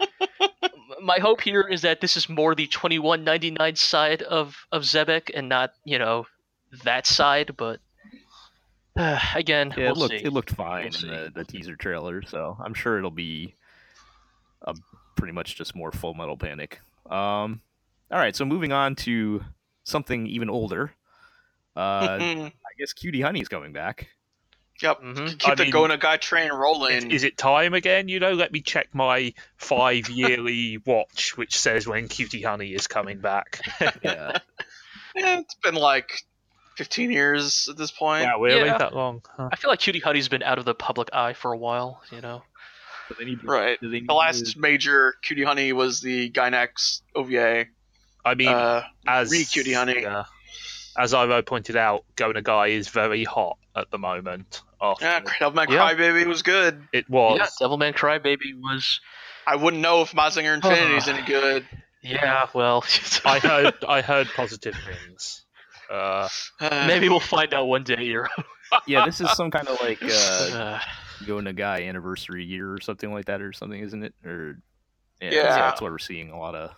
my hope here is that this is more the twenty-one ninety-nine side of of Zebek and not, you know, that side. But uh, again, Yeah, we'll it looked see. it looked fine We'll see. in the, the teaser trailer, so I'm sure it'll be a, pretty much just more Full Metal Panic. Um, all right, so moving on to something even older. Uh, I guess Cutie Honey's coming back. Yep. Mhm. Keep I the mean, Go Nagai train rolling. Is it time again? You know, let me check my five-yearly watch, which says when Cutie Honey is coming back. Yeah, Yeah, it's been like fifteen years at this point. Wow, really? Yeah. That long? Huh. I feel like Cutie Honey's been out of the public eye for a while. You know. so they need to, Right. do they need The last to- major Cutie Honey was the Gynax O V A. I mean, Uh, as re Cutie Honey. yeah, as Ivo pointed out, Go Nagai is very hot at the moment. After yeah, Devilman Yeah. Crybaby was good. it was. Yeah, Devilman Crybaby was. I wouldn't know if Mazinger Infinity's any good. Yeah, well, I heard. I heard positive things. Uh, Uh, maybe we'll find out one day. Hero. yeah, this is some kind of like uh, Uh, Go Nagai anniversary year or something like that, or something, isn't it? Or yeah, Yeah. that's, that's why we're seeing a lot of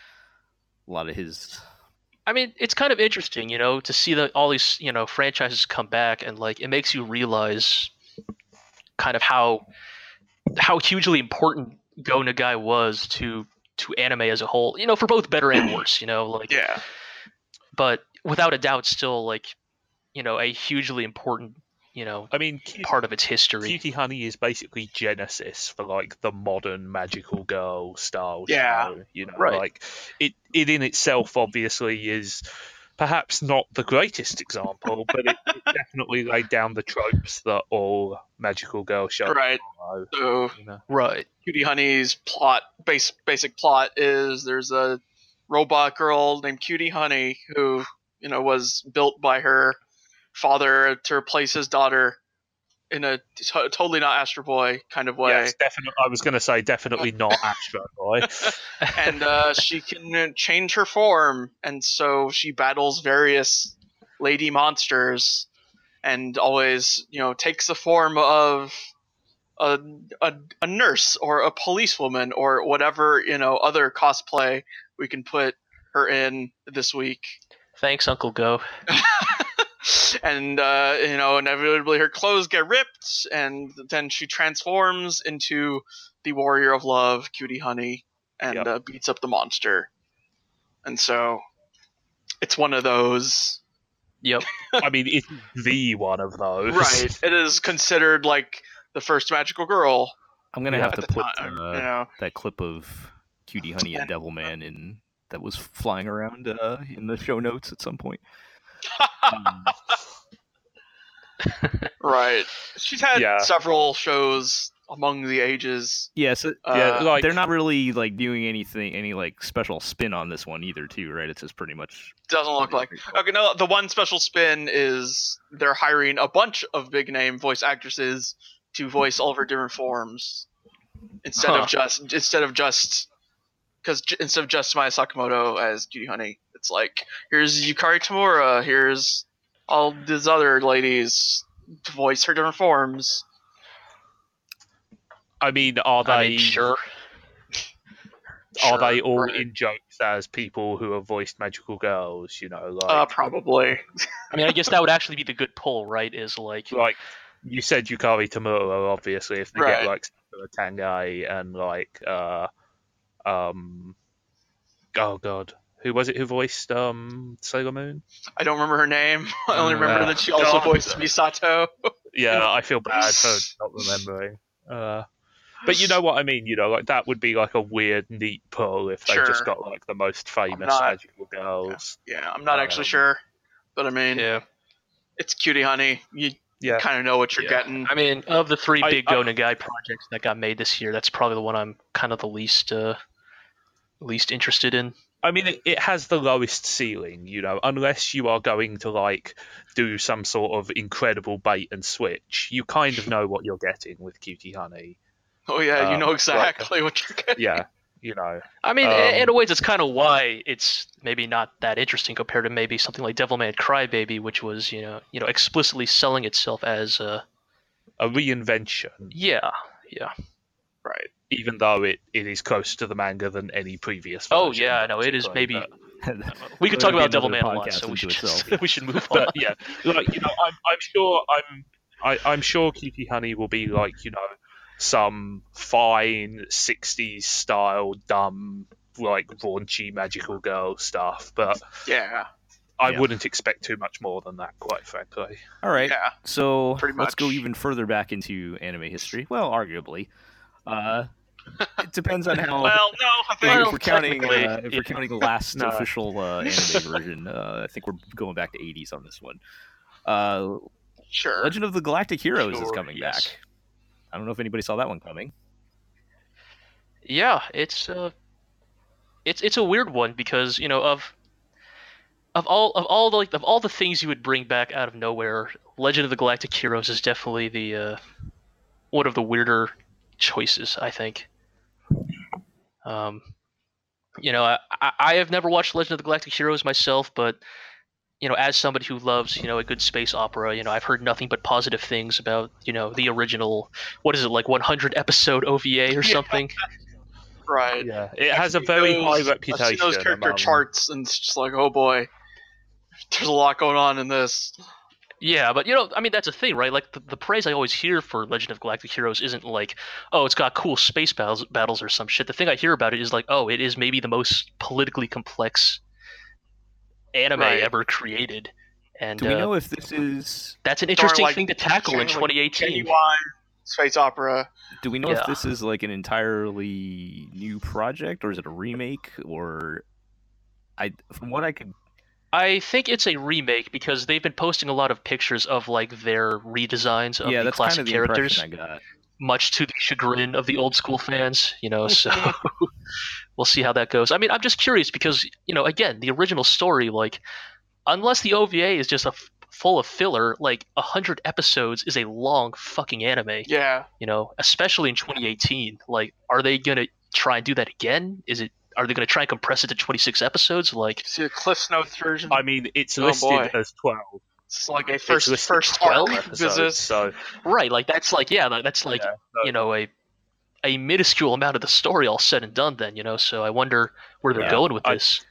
a lot of his. I mean, it's kind of interesting, you know, to see that all these, you know, franchises come back, and like it makes you realize kind of how how hugely important Go Nagai was to to anime as a whole. You know, for both better and worse. You know, like yeah. but without a doubt, still like, you know, a hugely important, you know, I mean, Cutie, part of its history. Cutie Honey is basically Genesis for like the modern magical girl style Yeah. show. You know, Right. like it. It in itself obviously is perhaps not the greatest example, but it, it definitely laid down the tropes that all magical girl shows Right. follow. So You know? Right. Cutie Honey's plot, base basic plot is there's a robot girl named Cutie Honey who, you know, was built by her father to replace his daughter in a t- totally not Astro Boy kind of way. Yes, definitely. I was going to say definitely not Astro Boy. And uh, she can change her form, and so she battles various lady monsters, and always, you know, takes the form of a, a, a nurse or a policewoman or whatever, you know, other cosplay we can put her in this week. Thanks, Uncle Go. And uh, you know, inevitably her clothes get ripped, and then she transforms into the warrior of love, Cutie Honey, and Yep. uh, beats up the monster. And so, it's one of those. Yep. I mean, it's the one of those. Right. It is considered like the first magical girl. I'm gonna Yeah, have at to the put time, uh, you know. that clip of Cutie Honey and Devilman in that was flying around uh, in the show notes at some point. Um, Right. She's had Yeah. several shows among the ages. Yeah, so Uh, yeah, like they're not really like doing anything, any like special spin on this one either, too, right? It's just pretty much. Doesn't look like. Okay, no. The one special spin is they're hiring a bunch of big name voice actresses to voice all of her different forms instead Huh. of just instead of just because instead of just Maya Sakamoto as Cutie Honey, it's like here's Yukari Tamura, here's all these other ladies to voice her different forms. I mean, are they I mean, sure. are Sure, they all right. in jokes as people who have voiced magical girls? You know, like Uh, probably. I mean, I guess that would actually be the good pull, right? Is like, like you said, Yukari Tamura. Obviously, if they Right. get like Sakura Tangai and like uh um oh god, who was it who voiced um Sailor Moon? I don't remember her name. I only remember Yeah. that she also God. voiced Misato. Yeah, I feel bad for not remembering. Uh, but you know what I mean. You know, like that would be like a weird, neat pull if they Sure. just got like the most famous not- magical girls. Yeah, I'm not actually Um, sure, but I mean, yeah. it's Cutie Honey. You Yeah. kind of know what you're Yeah. getting. I mean, of the three I- big I- Go Nagai projects that got made this year, that's probably the one I'm kind of the least, uh, least interested in. I mean, it, it has the lowest ceiling, you know, unless you are going to like do some sort of incredible bait and switch. You kind of know what you're getting with Cutie Honey. Oh yeah, you uh, know exactly what you're getting. Yeah, you know. I mean, Um, in a way, that's kind of why it's maybe not that interesting compared to maybe something like Devilman Crybaby, which was, you know, you know, explicitly selling itself as, uh, A reinvention, yeah, yeah. Right. even though it, it is closer to the manga than any previous version. Oh yeah, no, it is basically, maybe. but- We could That talk would be about another Devilman a lot, podcast so we into should itself. just, we should move on. But yeah, like you know, I'm I'm sure I'm I, I'm sure Cutie Honey will be like you know some fine sixties style dumb like raunchy magical girl stuff, but Yeah. I Yeah. wouldn't expect too much more than that, quite frankly. All right. Yeah. So Pretty let's go much. even further back into anime history. Well, arguably. Uh, it depends on how. Well, no, I if, think Well, if we're counting, technically, uh, if yeah. we're counting the last No. official uh, anime version, uh, I think we're going back to eighties on this one. Uh, sure. Legend of the Galactic Heroes is Sure, coming yes. back. I don't know if anybody saw that one coming. Yeah, it's uh, it's it's a weird one because you know of of all of all the like of all the things you would bring back out of nowhere, Legend of the Galactic Heroes is definitely the uh, one of the weirder choices, I think. Um, you know, I, I I have never watched Legend of the Galactic Heroes myself, but you know, as somebody who loves you know a good space opera, you know, I've heard nothing but positive things about you know the original. What is it like, one hundred episode O V A or Yeah. something? Right. Yeah, it has a I've very seen high those- reputation. I've seen those character among- charts, and it's just like, oh boy, there's a lot going on in this. Yeah, but you know, I mean, that's a thing, right? Like the, the praise I always hear for Legend of Galactic Heroes isn't like, oh, it's got cool space battles, battles or some shit. The thing I hear about it is like, oh, it is maybe the most politically complex anime Right. ever created, and Do we uh, know if this is? that's an interesting like, thing to tackle in Like, twenty eighteen. genuine space opera. Do we know Yeah. if this is like an entirely new project, or is it a remake, or? I from what I could. I think it's a remake because they've been posting a lot of pictures of like their redesigns of Yeah, the that's kind classic of the characters. impression I got. Much to the chagrin of the old school fans, you know, so we'll see how that goes. I mean, I'm just curious because, you know, again, the original story, like, unless the O V A is just a f- full of filler, like, one hundred episodes is a long fucking anime, Yeah. you know, especially in twenty eighteen. Like, are they going to try and do that again? Is it, are they going to try and compress it to twenty-six episodes? Like, See the Cliff's Notes version. I mean, it's Oh, listed boy. as twelve. It's like a It's first listed first twelve arc episodes, visit. so right, like, that's like, yeah, that- that's like, yeah, so- you know, a a minuscule amount of the story all said and done then, you know, so I wonder where they're Yeah. going with I- this.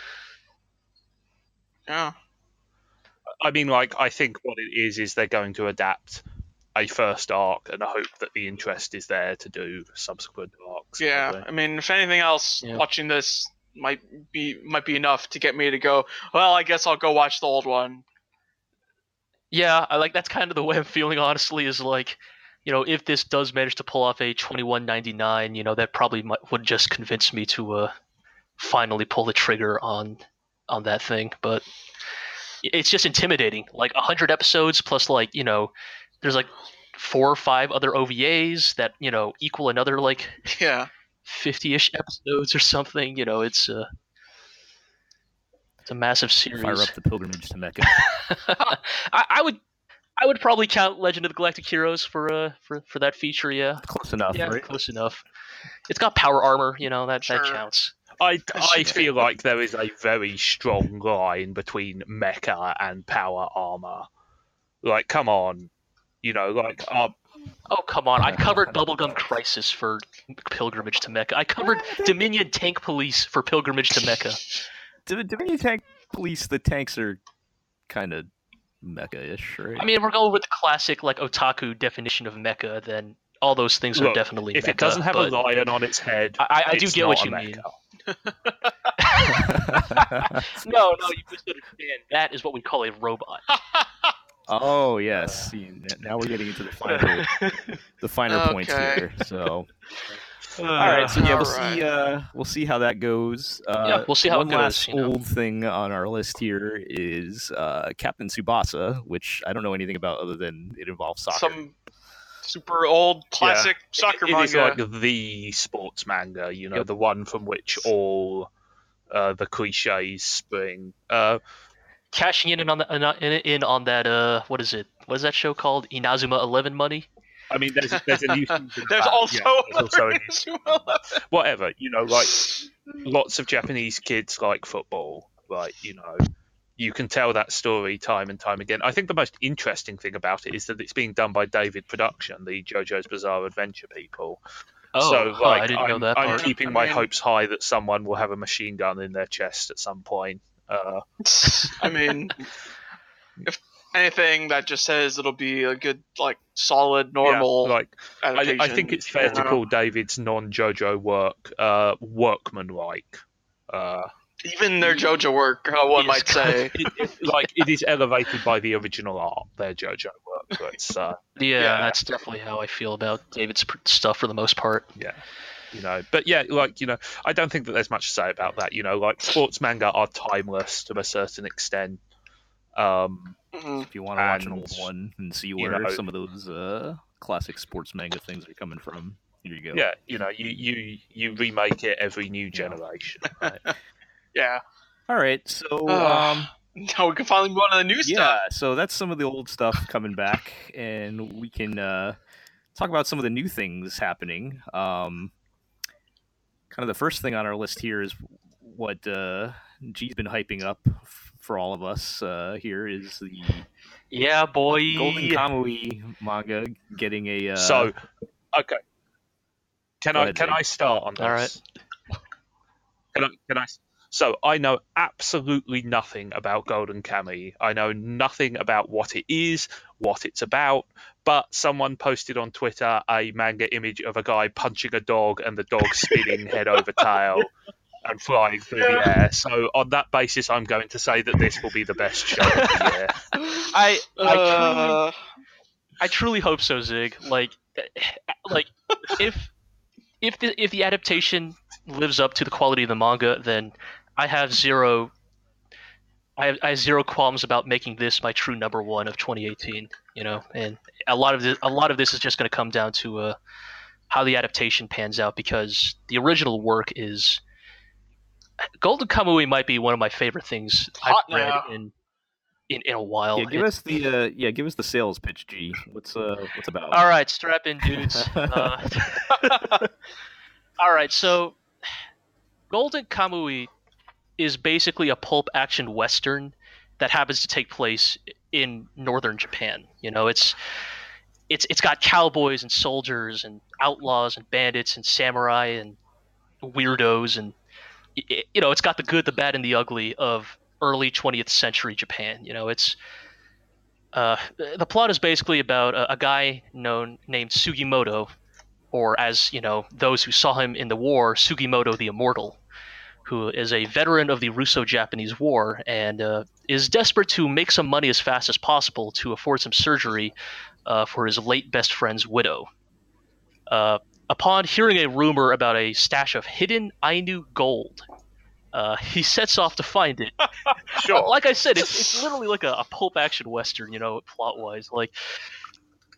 Yeah. I mean, like, I think what it is is they're going to adapt a first arc and I hope that the interest is there to do subsequent arcs. Yeah. probably. I mean, if anything else, Yeah. watching this might be might be enough to get me to go, well, I guess I'll go watch the old one. Yeah, I like that's kind of the way I'm feeling honestly is like, you know, if this does manage to pull off a twenty-one ninety-nine, you know, that probably might, would just convince me to uh finally pull the trigger on on that thing, but it's just intimidating. Like one hundred episodes plus like, you know, there's like four or five other O V As that you know equal another like Yeah. fifty-ish episodes or something. You know, it's uh, it's a massive series. Fire up the pilgrimage to Mecca. I, I would I would probably count Legend of the Galactic Heroes for uh for, for that feature. Yeah, Close enough, yeah, right? close enough. It's got power armor. You know that Sure. that counts. I, I feel like there is a very strong line between mecha and power armor. Like, come on, you know, like uh, Oh come on! I covered Bubblegum Crisis for Pilgrimage to Mecca. I covered Dominion Tank Police for Pilgrimage to Mecca. D- Dominion Tank Police, the tanks are kind of mecha-ish, right? I mean, if we're going with the classic like otaku definition of mecha, then all those things are Look, definitely. if mecha, it doesn't have a but lion on its head, I, I do it's get not what a you mecha. mean. No, no, you misunderstand. That is what we call a robot. Oh yes, See, n- now we're getting into the finer, the finer points Okay. here. So, all right, so yeah, we'll Alright. see. Uh, we'll see how that goes. Uh, Yeah, we'll see how it one goes, last you know. old thing on our list here is uh, Captain Tsubasa, which I don't know anything about other than it involves soccer. Some super old classic soccer It is manga. like the sports manga, you know, the one from which all uh, the cliches spring. Uh, Cashing in on the, in, in on that uh, what is it? What is that show called? Inazuma Eleven money. I mean, there's there's a new season of There's that, also, yeah, there's also a new- another whatever, you know, like lots of Japanese kids like football, like, you know, you can tell that story time and time again. I think the most interesting thing about it is that it's being done by David Production, the JoJo's Bizarre Adventure people. Oh, so, huh, like, I didn't I'm, know that I'm part. keeping I my mean- hopes high that someone will have a machine gun in their chest at some point. Uh, I mean, if anything, that just says it'll be a good, like, solid, normal yeah, like I, adaptation. I think it's fair you to know? call David's non-JoJo work uh, workmanlike. Uh, even their JoJo work, uh, one Is might say. it, it, like it is elevated by the original art, their JoJo work. But it's uh, Yeah, Yeah. that's definitely how I feel about David's pr- stuff for the most part. yeah, you know. But yeah, like you know, I don't think that there's much to say about that. You know, like sports manga are timeless to a certain extent. Um, Mhm. If you want to watch an And, old one and see you where know- some of those uh, classic sports manga things are coming from, here you go. yeah, you know, you you you remake it every new generation. Right? Yeah. All right, so Ah. um, Now we can finally move on to the new stuff. yeah, so that's some of the old stuff coming back, and we can uh, talk about some of the new things happening. Um, kind of the first thing on our list here is what uh, G's been hyping up f- for all of us uh, here is the Yeah, boy. Golden Kamui manga getting a. Uh, So, okay, can Go I ahead, can Zane. I start on this? All right. Can I, can I? So I know absolutely nothing about Golden Kamuy. I know nothing about what it is, what it's about. But someone posted on Twitter a manga image of a guy punching a dog and the dog spinning head over tail and flying through the air. So on that basis, I'm going to say that this will be the best show of the year. I I truly Uh, I truly hope so, Zig. Like, like if if the if the adaptation lives up to the quality of the manga, then I have zero. I have, I have zero qualms about making this my true number one of twenty eighteen. You know, and a lot of this, a lot of this is just going to come down to uh, how the adaptation pans out, because the original work is. Golden Kamui might be one of my favorite things Hot I've read now. in, in in a while. yeah, give It- us the uh, yeah, give us the sales pitch, G. What's uh, what's about? All right, strap in, dudes. Uh, all right, so Golden Kamui is basically a pulp action western that happens to take place in northern Japan. You know, it's it's it's got cowboys and soldiers and outlaws and bandits and samurai and weirdos, and y- you know, it's got the good, the bad, and the ugly of early twentieth century Japan. You know, it's uh, the plot is basically about a, a guy known named Sugimoto, or as you know, those who saw him in the war, Sugimoto the Immortal, who is a veteran of the Russo-Japanese War and uh, is desperate to make some money as fast as possible to afford some surgery uh, for his late best friend's widow. Uh, upon hearing a rumor about a stash of hidden Ainu gold, uh, he sets off to find it. Sure. Like I said, it's, it's literally like a, a pulp action western, you know, plot-wise. Like,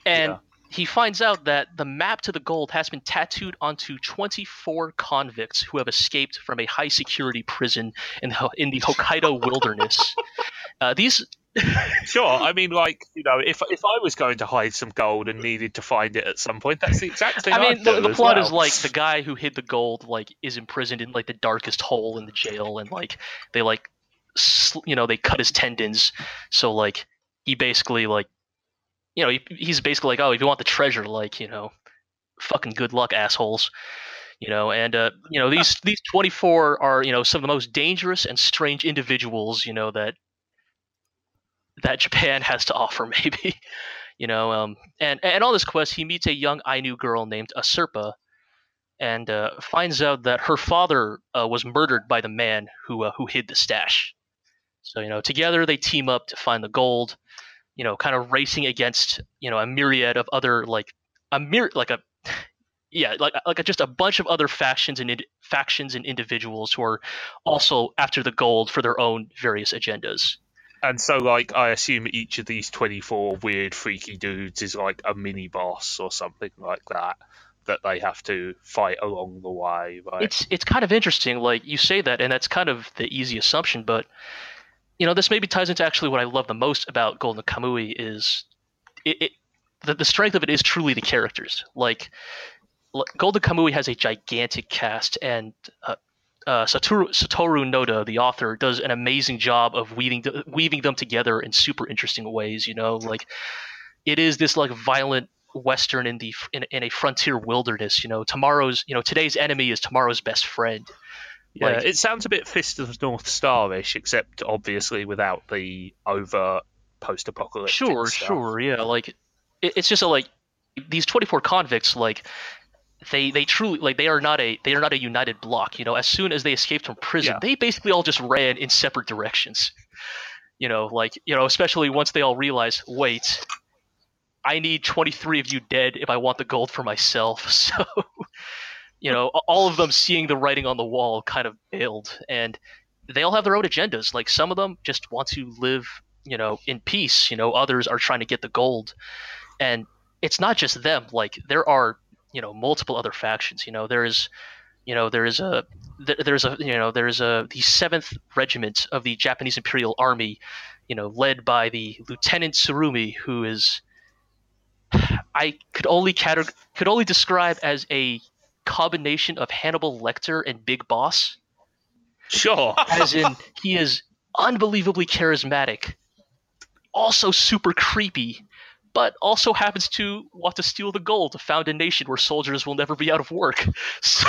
and Yeah. he finds out that the map to the gold has been tattooed onto twenty-four convicts who have escaped from a high security prison in the, in the Hokkaido wilderness. Uh, these Sure, I mean, like, you know, if if I was going to hide some gold and needed to find it at some point, that's the exact thing I mean, I'd the, do the as plot well. is like the guy who hid the gold like is imprisoned in like the darkest hole in the jail, and like they like sl- you know they cut his tendons, so like he basically like you know he, he's basically like, oh, if you want the treasure, like you know fucking good luck, assholes. You know, and uh, you know these these twenty-four are you know some of the most dangerous and strange individuals you know that that Japan has to offer, maybe. You know, um, and and on this quest, he meets a young Ainu girl named Asurpa, and uh, finds out that her father uh, was murdered by the man who uh, who hid the stash. So you know, together they team up to find the gold. You know, kind of racing against you know a myriad of other like a mir like a yeah like like a, just a bunch of other factions and ind- factions and individuals who are also after the gold for their own various agendas. And so, like, I assume each of these twenty-four weird, freaky dudes is like a mini boss or something like that that they have to fight along the way. Right? It's it's kind of interesting, like you say that, and that's kind of the easy assumption, but you know, this maybe ties into actually what I love the most about Golden Kamui is it, it the, the strength of it is truly the characters. Like l- Golden Kamui has a gigantic cast, and uh, uh, Satoru, Satoru Noda, the author, does an amazing job of weaving th- weaving them together in super interesting ways. You know, like it is this like violent western in the in, in a frontier wilderness. You know, tomorrow's you know today's enemy is tomorrow's best friend. Yeah, Like, it sounds a bit Fist of the North Star-ish, except obviously without the overt post-apocalyptic sure, stuff. sure, yeah. Like it, it's just a, like these twenty-four convicts, like they they truly like they are not a they are not a united block. You know, as soon as they escaped from prison, Yeah. they basically all just ran in separate directions. You know, like you know, especially once they all realize, wait, I need twenty-three of you dead if I want the gold for myself. So, you know, all of them seeing the writing on the wall kind of bailed, and they all have their own agendas. Like some of them just want to live, you know, in peace. You know, others are trying to get the gold, and it's not just them. Like there are, you know, multiple other factions. You know, there is, you know, there is a, there- there's a, you know, there's a the seventh Regiment of the Japanese Imperial Army, you know, led by the Lieutenant Tsurumi, who is, I could only categ- could only describe as a combination of Hannibal Lecter and Big Boss. Sure. As in, he is unbelievably charismatic, also super creepy, but also happens to want to steal the gold to found a nation where soldiers will never be out of work. So,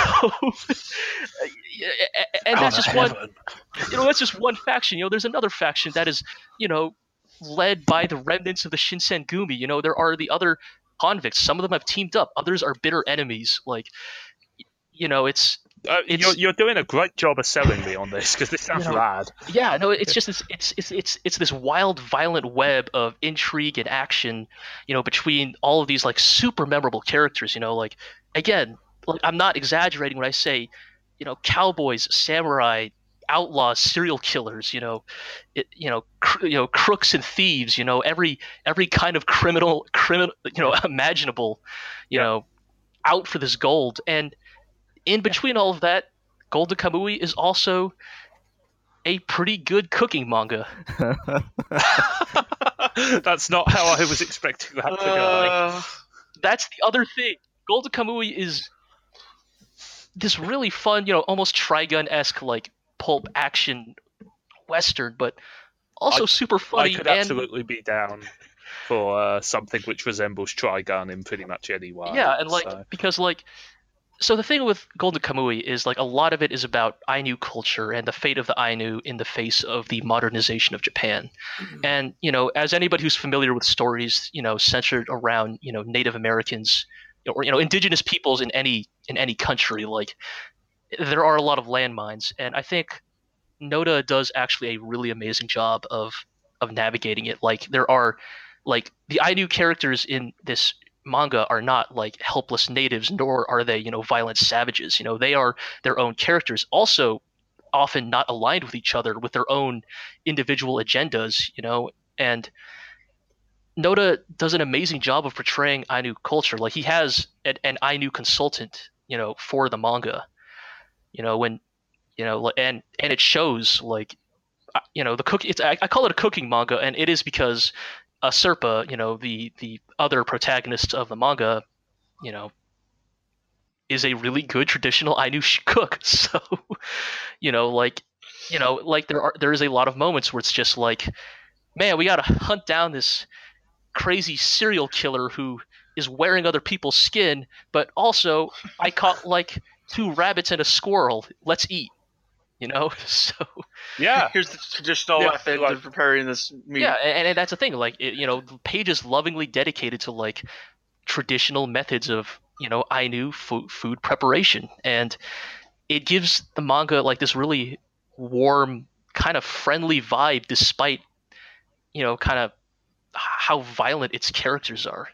and that's just one, you know, that's just one faction. You know, there's another faction that is, you know, led by the remnants of the Shinsengumi. You know, there are the other convicts. Some of them have teamed up. Others are bitter enemies. Like, you know, it's Uh, It's- you're, you're doing a great job of selling me on this, because this sounds You know, rad. yeah, no, it's just this, it's it's it's it's this wild, violent web of intrigue and action, you know, between all of these like super memorable characters. You know, like again, like I'm not exaggerating when I say, you know, cowboys, samurai, outlaws, serial killers. You know, it, you know, cr- you know, crooks and thieves. You know, every every kind of criminal, criminal, you know, imaginable. You Yeah. know, out for this gold, and in between all of that, Golden Kamui is also a pretty good cooking manga. That's not how I was expecting that to go. Uh, That's the other thing. Golden Kamui is this really fun, you know, almost Trigun-esque like pulp action western, but also I- super I funny could and absolutely be down for uh, something which resembles Trigun in pretty much any way. yeah, and like so. because like so the thing with Golden Kamui is like a lot of it is about Ainu culture and the fate of the Ainu in the face of the modernization of Japan. And you know, as anybody who's familiar with stories, you know, centered around you know Native Americans or you know indigenous peoples in any in any country, like there are a lot of landmines, and I think Noda does actually a really amazing job of of navigating it. Like there are like the Ainu characters in this manga are not like helpless natives, nor are they, you know, violent savages. You know, they are their own characters, also often not aligned with each other with their own individual agendas, you know, and Noda does an amazing job of portraying Ainu culture. Like he has an, an Ainu consultant, you know, for the manga. You know, when, you know, and and it shows like, you know, the cook. It's I, I call it a cooking manga, and it is because uh, Serpa, you know, the the other protagonist of the manga, you know, is a really good traditional Ainu cook. So, you know, like, you know, like there are there is a lot of moments where it's just like, man, we got to hunt down this crazy serial killer who is wearing other people's skin, but also I caught like two rabbits and a squirrel. Let's eat, you know. So Yeah. Here's the traditional Yeah, method like- of preparing this meat. yeah, and, and that's the thing. Like, it, you know, the page is lovingly dedicated to like traditional methods of, you know, Ainu food, food preparation, and it gives the manga like this really warm, kind of friendly vibe, despite, you know, kind of how violent its characters are.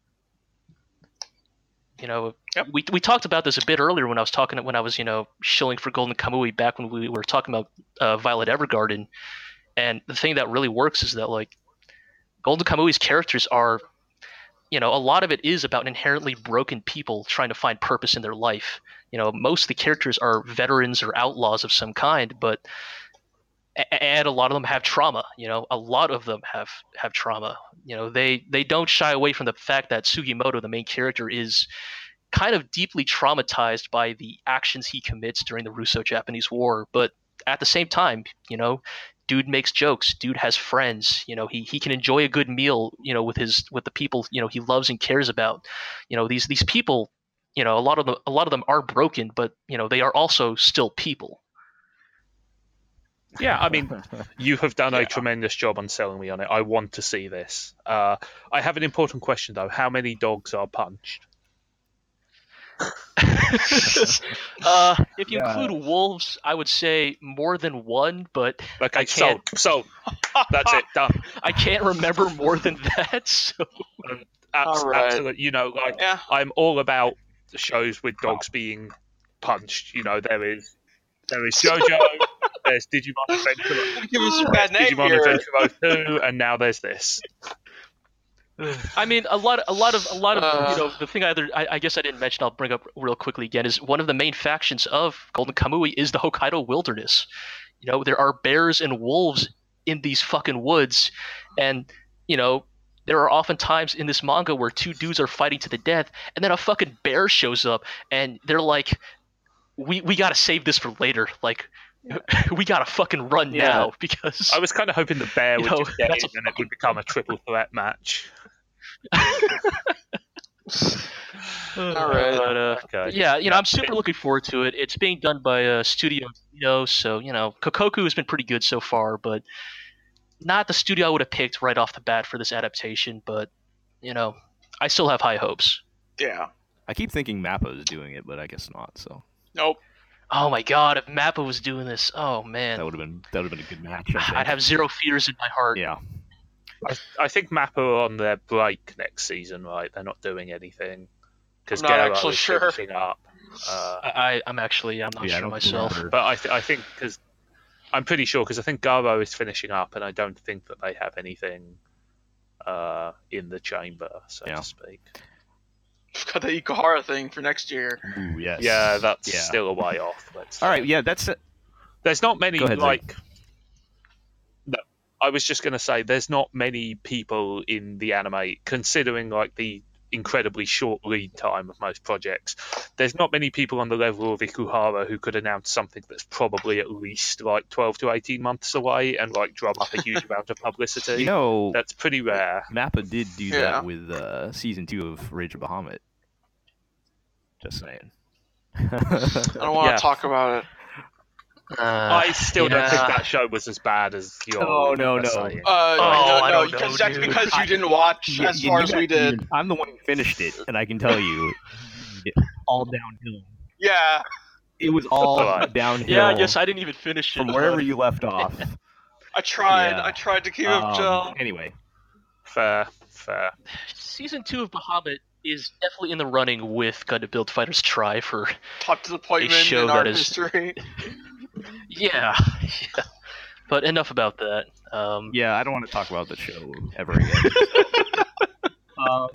You know, Yep. we we talked about this a bit earlier when I was talking when I was, you know, shilling for Golden Kamui back when we were talking about uh, Violet Evergarden. And the thing that really works is that like Golden Kamui's characters are, you know, a lot of it is about inherently broken people trying to find purpose in their life. You know, most of the characters are veterans or outlaws of some kind, but and a lot of them have trauma. You know, a lot of them have have trauma. You know, they they don't shy away from the fact that Sugimoto, the main character, is kind of deeply traumatized by the actions he commits during the Russo-Japanese War. But at the same time, you know, dude makes jokes. Dude has friends. You know, he he can enjoy a good meal, you know, with his with the people, you know, he loves and cares about. You know, these these people, you know, a lot of them a lot of them are broken, but you know, they are also still people. Yeah, I mean, you have done Yeah. a tremendous job on selling me on it. I want to see this. Uh, I have an important question though. How many dogs are punched? uh, if you Yeah. include wolves, I would say more than one, but Okay, I can't- sold. Sold. That's it. Done. I can't remember more than that. So Abs- All right. Absolutely. You know, like Yeah. I'm all about the shows with dogs being punched. You know, there is there is JoJo, there's Digimon Adventure, Give us a bad name Digimon here. Adventure Mode two, and now there's this. I mean, a lot, a lot of, a lot of, Uh. you know, the thing either I, I guess I didn't mention. I'll bring up real quickly again is one of the main factions of Golden Kamui is the Hokkaido Wilderness. You know, there are bears and wolves in these fucking woods, and you know, there are often times in this manga where two dudes are fighting to the death, and then a fucking bear shows up, and they're like, "We we gotta save this for later." Like, we gotta fucking run Yeah. now because I was kind of hoping the bear You would know, just get that's in a and it would become a triple threat match. All right. But, uh, Okay. yeah, you know, I'm super looking forward to it. It's being done by uh, Studio Tito, so you know, Kokoku has been pretty good so far, but not the studio I would have picked right off the bat for this adaptation. But you know, I still have high hopes. Yeah. I keep thinking Mappa is doing it, but I guess not. So Nope. Oh my god, if Mappa was doing this, oh man, that would have been that would have been a good match. I think. I'd have zero fears in my heart. Yeah. I, I think Mappa are on their break next season, right? They're not doing anything because I'm not Garo actually is sure. finishing up. Uh, I, I, I'm actually, I'm not Yeah, I sure don't myself. remember. but I, th- I think because I'm pretty sure because I think Garo is finishing up, and I don't think that they have anything uh, in the chamber, so Yeah. to speak. We've got the Ikuhara thing for next year. Ooh, yes. Yeah, that's Yeah. still a way off. Let's All say. right. Yeah, that's it. There's not many Go ahead, Zach. like. No, I was just gonna say there's not many people in the anime, considering like the incredibly short lead time of most projects. There's not many people on the level of Ikuhara who could announce something that's probably at least like twelve to eighteen months away and like drum up a huge amount of publicity. You know, That's pretty rare. Mappa did do Yeah. that with uh, season two of Rage of Bahamut. Just saying. I don't want to Yeah. talk about it. Uh, I still don't think yeah. that show was as bad as you're Oh, no, no. saying. Uh, Oh, no, I no, don't know, because that's dude. because you didn't watch Yeah, as yeah, far you as got- we did. I'm the one who finished it, and I can tell you, it, all downhill. Yeah. It was all Alright. downhill. Yeah, yes, I didn't even finish it. from wherever you left off. I tried. Yeah. I tried to keep Um, up, Joe. Anyway, Fair, fair. Season two of Bahamut is definitely in the running with Gundam Build Fighters Try for Top disappointment show in that art is- history. yeah, yeah. But enough about that. Um, Yeah, I don't want to talk about the show ever again. um,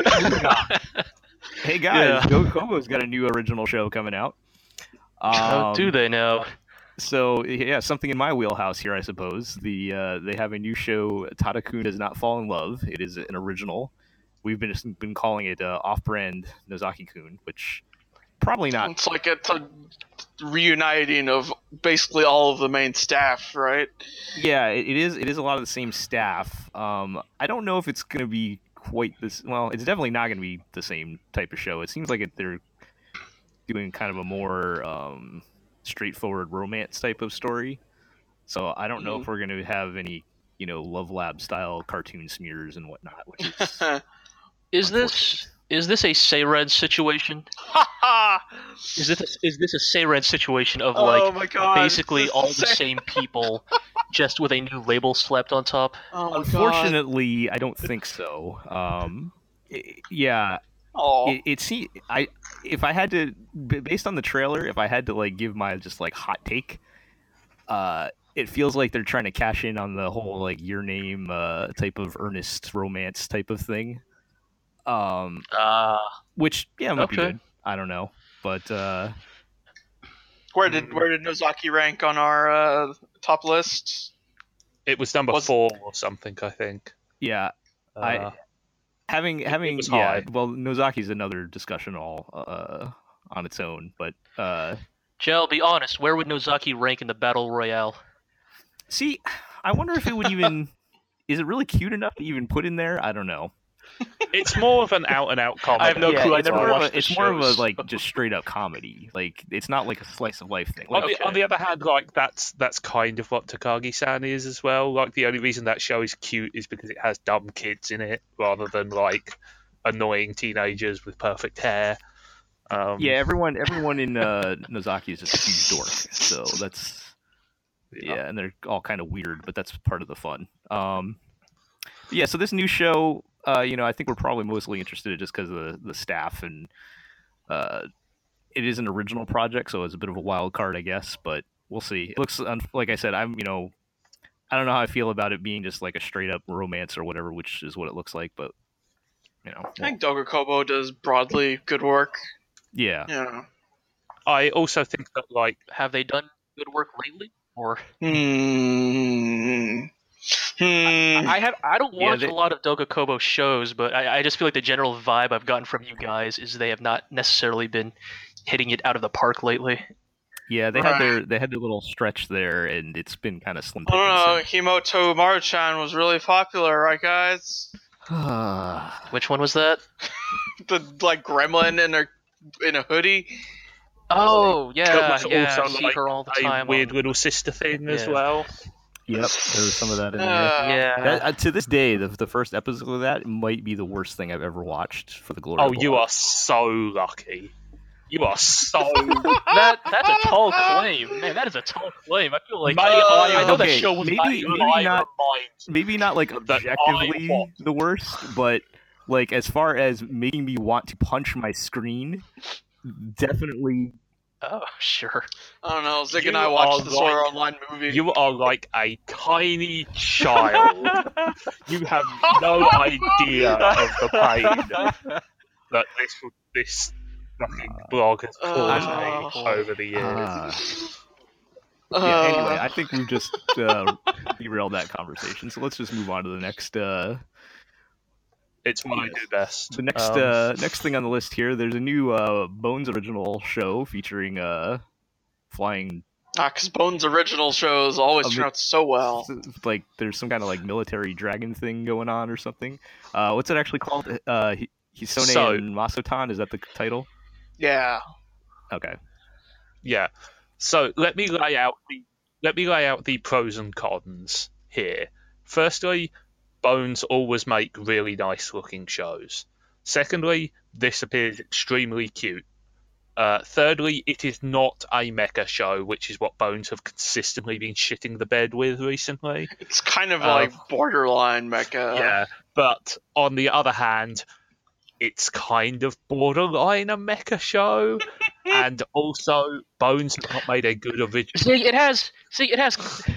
hey guys, Yeah. Go Kobo's got a new original show coming out. Um, how do they know? So yeah, something in my wheelhouse here, I suppose. The uh, they have a new show, Tadakun Does Not Fall in Love. It is an original. We've been just been calling it uh, off-brand Nozaki-kun, which probably not. It's like it's a reuniting of basically all of the main staff, right? Yeah, it, it is. It is a lot of the same staff. Um, I don't know if it's going to be quite this. Well, it's definitely not going to be the same type of show. It seems like it, they're doing kind of a more um, straightforward romance type of story. So I don't know if we're going to have any, you know, Love Lab style cartoon smears and whatnot. Which is Is this is this a Seired situation? Is this is this a Seired situation of like oh my god! basically This all is the so- same people, just with a new label slapped on top? Oh my Unfortunately, I don't think so. Um, i- yeah, god. Oh. it, it see I if I had to b- based on the trailer, if I had to like give my just like hot take, uh, it feels like they're trying to cash in on the whole like your name uh type of earnest romance type of thing. Um, Ah, which yeah might be Okay. good. I don't know, but uh, Where did where did Nozaki rank on our uh, top list? It was number Was- four or something, I think. yeah, Uh, I having having was yeah. high. Well, Nozaki's another discussion all uh on its own, but uh. Jel, be honest. Where would Nozaki rank in the battle royale? See, I wonder if it would even. Is it really cute enough to even put in there? I don't know. It's more of an out and out comedy. I have no Yeah, clue. I it's never more of watched a, the It's more of a shows. like just straight up comedy. Like it's not like a slice of life thing. On, Like, the, on the other hand, like that's that's kind of what Takagi-san is as well. Like the only reason that show is cute is because it has dumb kids in it, rather than like annoying teenagers with perfect hair. Um, yeah, everyone everyone in uh, Nozaki is just a huge dork. So that's yeah, and they're all kind of weird, but that's part of the fun. Um, yeah, so this new show, uh, you know, I think we're probably mostly interested in just because of the, the staff and uh, it is an original project, so it's a bit of a wild card, I guess. But we'll see. It looks un- like I said, I'm you know, I don't know how I feel about it being just like a straight up romance or whatever, which is what it looks like. But you know, I think Doga Kobo does broadly good work. yeah. Yeah. I also think that like Have they done good work lately? Or Hmm. Hmm. I have I don't Yeah, watch they- a lot of Doga Kobo shows, but I, I just feel like the general vibe I've gotten from you guys is they have not necessarily been hitting it out of the park lately. Yeah, they Right. had their they had their little stretch there, and it's been kind of slim I don't know. pickings Himoto Maruchan was really popular, right, guys? since. Which one was that? The like gremlin in a in a hoodie. Oh that yeah, was yeah. I also see like her all the a time. weird on- little sister thing as Yeah. well. Yep, there was some of that in there. Uh, yeah. That, uh, to this day, the, the first episode of that might be the worst thing I've ever watched for the glory. Oh, of you Law. are so lucky. You are so. that that's a tall claim, man. That is a tall claim. I feel like May I, I- I know okay, that show was maybe- not maybe good. I not- remind maybe not like That I objectively want. the worst, but like as far as making me want to punch my screen, definitely. Oh sure. I don't know. Zig You and I watched are the Sword right. Art Online movie. You are like a tiny child. You have no idea of the pain that this this fucking blog has caused Uh, me over the years. Ah. Uh, yeah. Anyway, I think we've just uh, derailed that conversation. So let's just move on to the next. Uh, It's what I do best. The next Um, uh, next thing on the list here, there's a new uh, Bones original show featuring uh, flying. Ah, because Bones' original shows always Um, turn out so well. Like there's some kind of like military dragon thing going on or something. Uh, what's it actually called? Uh, Hi- Hisone So- and Masotan. Is that the title? Yeah. Okay. Yeah. So let me lay out the let me lay out the pros and cons here. Firstly, Bones always make really nice looking shows. Secondly, this appears extremely cute. Uh, thirdly, it is not a mecha show, which is what Bones have consistently been shitting the bed with recently. It's kind of Uh, like borderline mecha. Yeah, but on the other hand, it's kind of borderline a mecha show, and also Bones have not made a good original. See, it has. See, it has. It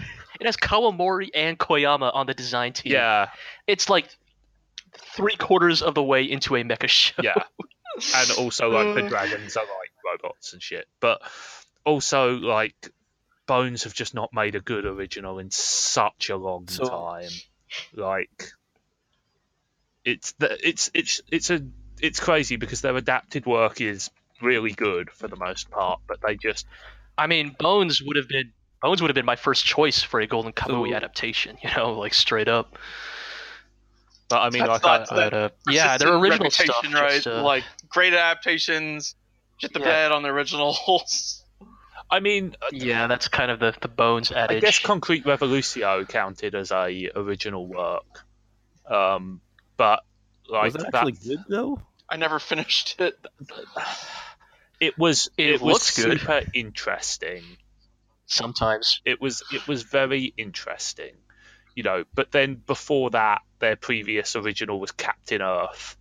has Kawamori and Koyama on the design team. Yeah, It's like three quarters of the way into a mecha show. yeah. And also, like, the dragons are like robots and shit. But also, like, Bones have just not made a good original in such a long So- time. Like, it's the, it's it's it's a it's crazy because their adapted work is really good for the most part, but they just I mean, Bones would have been Bones would have been my first choice for a Golden Kamuy So- adaptation. You know, like straight up. But I mean, That's like, I, not- But uh, yeah, their Persistent original stuff. reputation, right? Just, uh, Like great adaptations, shit the Yeah. bed on the originals. I mean, yeah, that's kind of the, the Bones I adage. guess Concrete Revolution counted as a original work, um, but like Was it that, actually good though? I never finished it. it was It it, was looks good. super interesting. Sometimes. It was it was very interesting, you know. But then before that, their previous original was Captain Earth.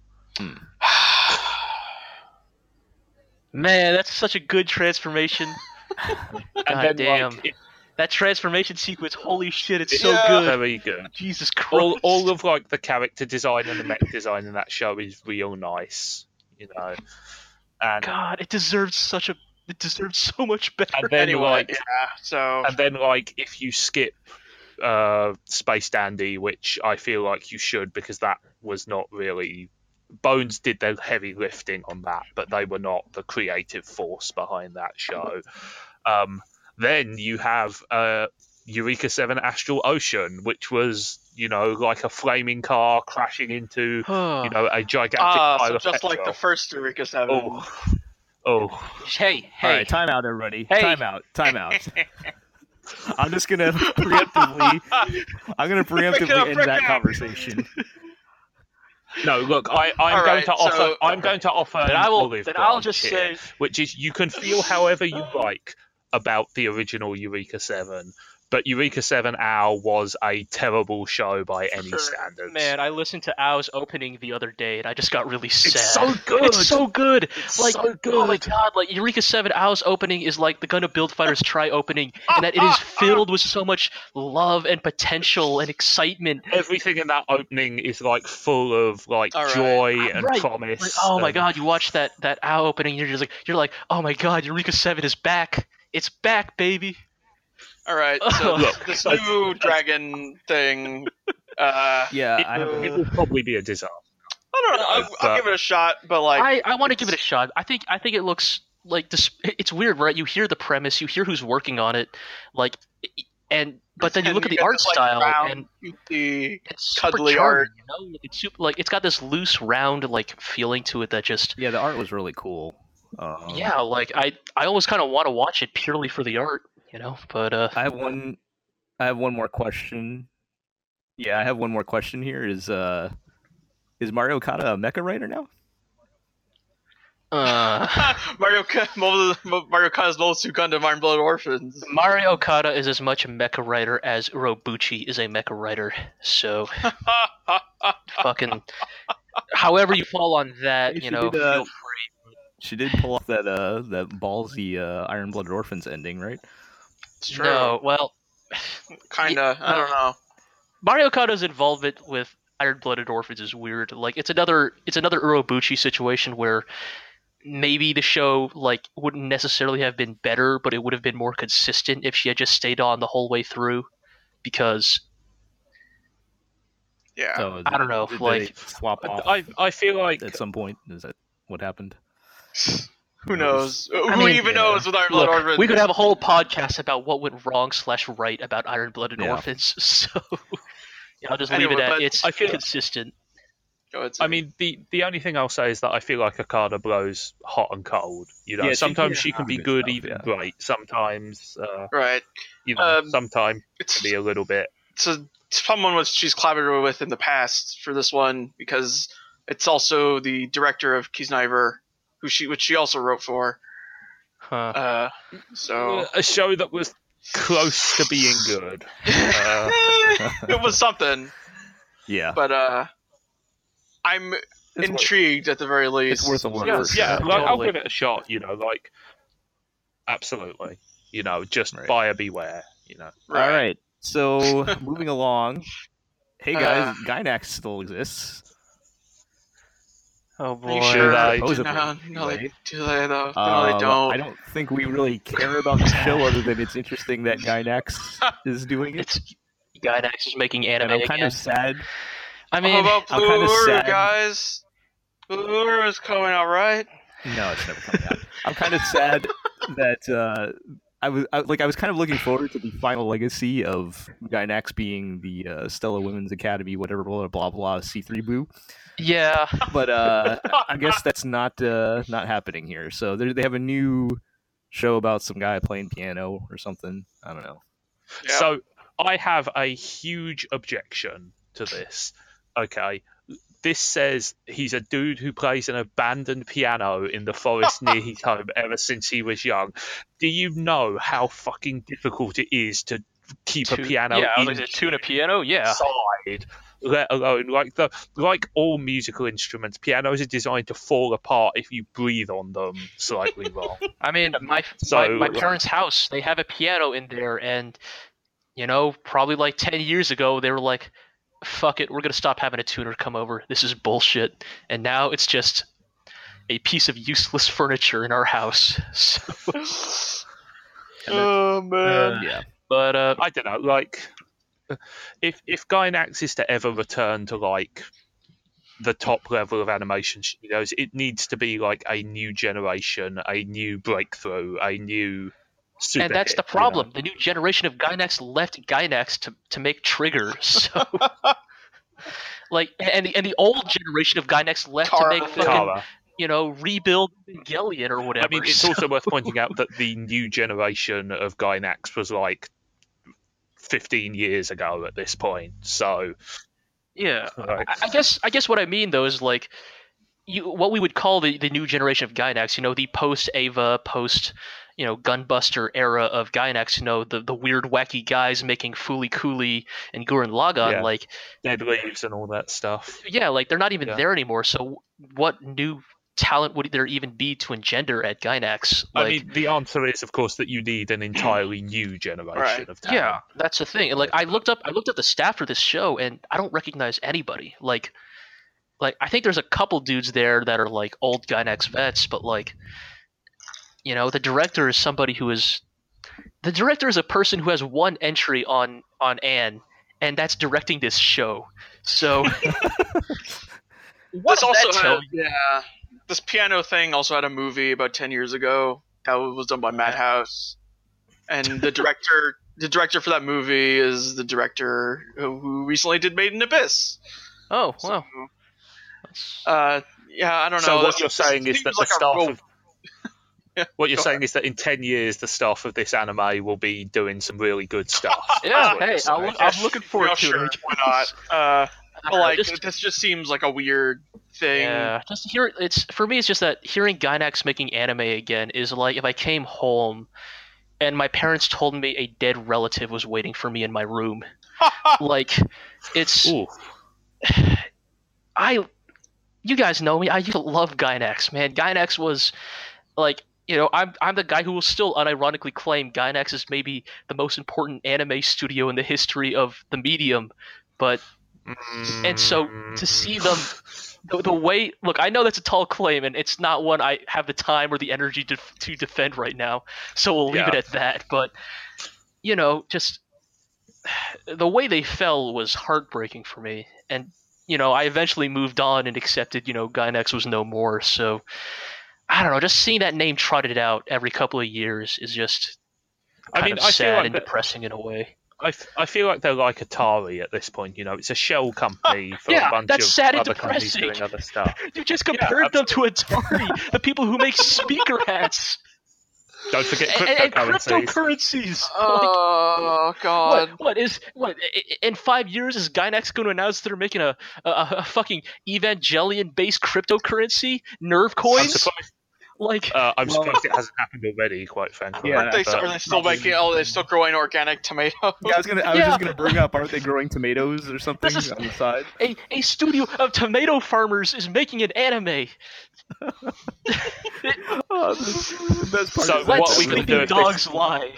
Man, that's such a good transformation. And God then, damn. like, it- That transformation sequence, holy shit, it's Yeah. so good. very good. Jesus Christ. All, all of like the character design and the mech design in that show is real nice, you know. And God, it deserves such a it deserves so much better. and then Anyway, like yeah. So and then like if you skip uh, Space Dandy, which I feel like you should because that was not really. Bones did their heavy lifting on that, but they were not the creative force behind that show. Um, then you have uh, Eureka seven Astral Ocean, which was, you know, like a flaming car crashing into, you know, a gigantic ah, pile so of just like petrol. the first Eureka Seven. Oh, oh. Hey, hey. All right, time out, everybody. Hey. Time out. Time out. I'm just gonna preemptively. I'm gonna preemptively up, end break that up. conversation. No, look, I, I'm All going right, to offer. so- I'm going to offer. Then an I will olive then I'll branch just here, say which is you can feel however you like about the original Eureka seven, but Eureka seven Owl was a terrible show by any Sure. standards. man, I listened to Ao's opening the other day and I just got really sad. it's so good. It's so good. It's like so good. oh my god, like Eureka seven Ao's opening is like the Gundam Build Fighters Try opening, and that it is filled with so much love and potential and excitement. Everything in that opening is like full of like All right. joy and Right. promise. Like, oh my and- god, you watch that that A O opening, you're just like you're like, oh my god, Eureka seven is back. It's back, baby. All right. So Look, this new dragon thing. Uh, Yeah, It, I have. it will probably be a disaster. I don't know. I'll, I'll But- give it a shot, but like, I, I want to give it a shot. I think I think it looks like this. It's weird, right? You hear the premise, you hear who's working on it, like, and but then you and look at the get art this, like, style round, and cutesy- it's super cuddly charming, art. you know? It's super like it's got this loose, round like feeling to it that just Yeah, the art was really cool. Um, yeah, like I I almost kind of want to watch it purely for the art, you know. But uh, I have one. I have one more question. Yeah, I have one more question here. Is uh, is Mario Okada a mecha writer now? uh Mario Ka- Mo- Mo- Mario Kai's Mosu Gundam Iron Blood Orphans. Mario Okada is as much a mecha writer as Urobuchi is a mecha writer. So fucking however you fall on that, Hey, you she know, did, uh, feel free. She did pull off that uh that ballsy uh, Iron Blooded Orphans ending, right? It's true. No, well, Kinda. I don't know. Mario Okada's involvement with Iron Blooded Orphans is weird. Like it's another it's another Urobuchi situation where maybe the show like wouldn't necessarily have been better, but it would have been more consistent if she had just stayed on the whole way through. Because Yeah. So I don't know, did like- they swap off I I feel like at some point. Is that what happened? Who knows? Who mean, even yeah. knows with Iron Blood look, Orphans? we could have a whole podcast about what went wrong slash right about Iron Blooded Yeah. Orphans. So yeah, I'll just Anyway, leave it at but it's I feel- consistent. Go ahead, I Steve. mean, the the only thing I'll say is that I feel like Okada blows hot and cold. You know, Yeah, she sometimes can she can be do good, stuff, even yeah. great. Sometimes, uh, right. you know, Um, sometimes it It's can be a little bit. so someone was she's collaborated with in the past for this one because it's also the director of Kisniver, who she which she also wrote for. Huh. Uh, so A show that was close to being good. Uh, it was something, Yeah, but uh, I'm It's worth- intrigued at the very least. it's worth a look. yeah, for yeah, sure. like, I'll Totally. give it a shot. You know, like absolutely. You know, just Right. buyer beware. You know. All right. So moving along. Hey guys, Gainax still exists. Oh Are boy. you sure? They- Supposedly, No, no, they, anyway. do they though? No, Um, they don't. I don't think we really care about the show other than it's interesting that Gainax is doing it. It's Gainax is making And anime I'm kind again. of sad. I How mean, about I'm Blue kinda Uru, sad. guys? Blue Uru is coming out, right? No, it's never coming out. I'm kind of sad that uh, I was I, like I was kind of looking forward to the final legacy of Gainax being the uh, Stella Women's Academy, whatever, blah blah blah, C three Boo. yeah. But uh, I guess that's not uh, not happening here. So they they have a new show about some guy playing piano or something. I don't know. Yeah. So I have a huge objection to this. Okay. This says he's a dude who plays an abandoned piano in the forest near his home ever since he was young. Do you know how fucking difficult it is to keep a Tu- piano yeah, I was in like, tune a piano? Yeah. inside, let alone like the like all musical instruments, pianos are designed to fall apart if you breathe on them slightly wrong. I mean, my, So, my my like- parents' house, they have a piano in there, and you know, probably like ten years ago, they were like, "Fuck it, we're gonna stop having a tuner come over. This is bullshit." And now it's just a piece of useless furniture in our house. So, Oh man. uh, Yeah. but uh, I don't know, like if if Gainax is to ever return to like the top level of animation studios, it needs to be like a new generation, a new breakthrough, a new super and that's hit, the you know? problem. The new generation of Gainax left Gainax to to make Trigger. So. Like and the, and the old generation of Gainax left Tara. to make fucking Tara. you know rebuild Evangelion or whatever. I mean, it's so- also worth pointing out that the new generation of Gainax was like fifteen years ago at this point. So, yeah. like, I, I guess I guess what I mean though is like you what we would call the, the new generation of Gainax. You know, the post Ava, post you know Gunbuster era of Gainax. You know, the the weird wacky guys making Fooly Cooly and Gurren Lagann. Yeah. Like Dead Leaves and all that stuff. yeah, like they're not even Yeah. there anymore. So what new talent would there even be to engender at Gainax? Like, I mean, the answer is, of course, that you need an entirely new generation Right. of talent. yeah, that's the thing. And like I looked up, I looked at the staff for this show, and I don't recognize anybody. Like, like I think there's a couple dudes there that are like old Gainax vets, but like, you know, the director is somebody who is, the director is a person who has one entry on on Anne, and that's directing this show. So, what This does also that tell had, you? yeah. This piano thing also had a movie about ten years ago that was done by Madhouse, and the director, the director for that movie is the director who who recently did Made in Abyss. Oh, So, wow. That's- uh, yeah, I don't know. So what This- you're this saying is seems that the like a staff real- of what you're Go saying is that in ten years the staff of this anime will be doing some really good stuff. yeah, That's what hey, you're I'm, saying. I'm looking forward Yeah, to sure, it. why not? Uh, I but don't know, like, just- this just seems like a weird thing. Yeah, just to hear it's for me. It's just that hearing Gainax making anime again is like if I came home and my parents told me a dead relative was waiting for me in my room. Like, it's Ooh, I. You guys know me. I used to love Gainax, man. Gainax was like. You know, I'm I'm the guy who will still unironically claim Gainax is maybe the most important anime studio in the history of the medium, but and so to see them the, the way look I know that's a tall claim and it's not one I have the time or the energy to, to defend right now, so we'll leave Yeah. it at that. But you know, just the way they fell was heartbreaking for me, and you know I eventually moved on and accepted you know Gainax was no more. So I don't know, just seeing that name trotted out every couple of years is just I kind mean, of I feel sad like and that- depressing in a way. I, f- I feel like they're like Atari at this point. You know, it's a shell company for Yeah, a bunch that's of sad and other companies depressing. doing other stuff. You just Yeah, compared them to Atari, the people who make speaker hats Don't forget and, and cryptocurrencies. cryptocurrencies. Like, Oh God! what, what is what i- i- in five years is Gainax going to announce that they're making a a, a fucking Evangelion based cryptocurrency, nerve I'm coins? surprised, Like uh, I'm Well- surprised it hasn't happened already. Quite frankly, Yeah, Aren't they, but- are they still making? Oh, they're still growing organic tomatoes. Yeah, I was gonna. I was Yeah. just gonna bring up. Aren't they growing tomatoes or something This is- on the side? a, a studio of tomato farmers is making an anime. Oh, the best part So is what Let are we gonna sleeping do if this- dogs lie.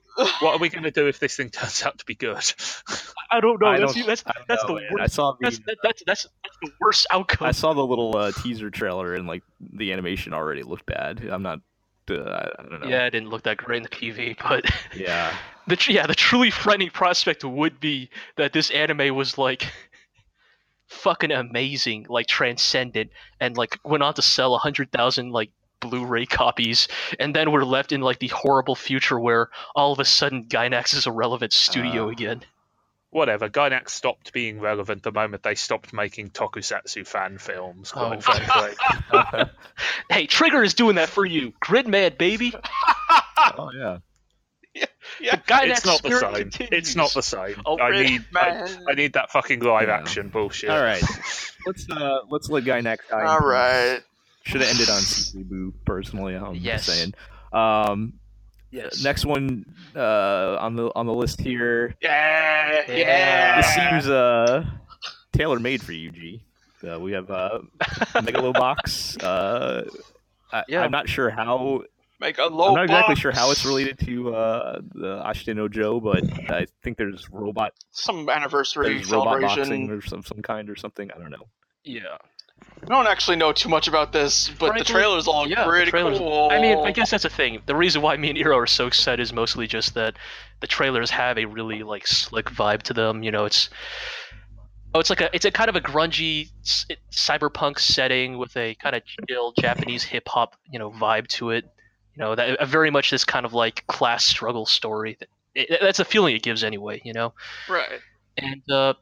What are we going to do if this thing turns out to be good? I don't know. I That's don't- that's I don't that's know, the man. worst. I saw the That's, that, that's that's that's the worst outcome. I saw the little uh, teaser trailer and like the animation already looked bad. I'm not. Uh, I I don't know. Yeah, it didn't look that great in the T V, but Yeah. the tr- yeah, the truly frightening prospect would be that this anime was like fucking amazing, like transcendent, and like went on to sell a hundred thousand like Blu-ray copies, and then we're left in like the horrible future where all of a sudden Gainax is a relevant studio Uh, again. Whatever. Gainax stopped being relevant the moment they stopped making tokusatsu fan films. Quite Oh. frankly. Hey, Trigger is doing that for you, Gridman, baby. Oh yeah. Yeah, The Gainax It's not the spirit same. continues. It's not the same. Oh, I Grid need. I, Man. I need that fucking live Yeah. action bullshit. All right. Let's uh let's let Guy next time. All right. Should have ended on C three Boo personally. I'm Yes. just saying. Um, Yes. next one uh on the on the list here. Yeah, Yeah. yeah. This seems uh tailor made for you, G. Uh, we have uh Megalobox. Uh, I, Yeah. I'm not sure how. Make a low I'm not exactly box. sure how it's related to uh, the Ashita no Joe, but I think there's robot Some anniversary there's robot boxing celebration. or some some kind or something. I don't know. Yeah. I don't actually know too much about this, but Frankly, the trailer's all yeah, the pretty trailers- cool. I mean, I guess that's the thing. The reason why me and Iro are so excited is mostly just that the trailers have a really like slick vibe to them. You know, it's oh, it's like a it's a kind of a grungy s- cyberpunk setting with a kind of chill Japanese hip hop you know vibe to it. You know, that a very much this kind of like class struggle story. That, it, that's the feeling it gives anyway. You know. right. And uh,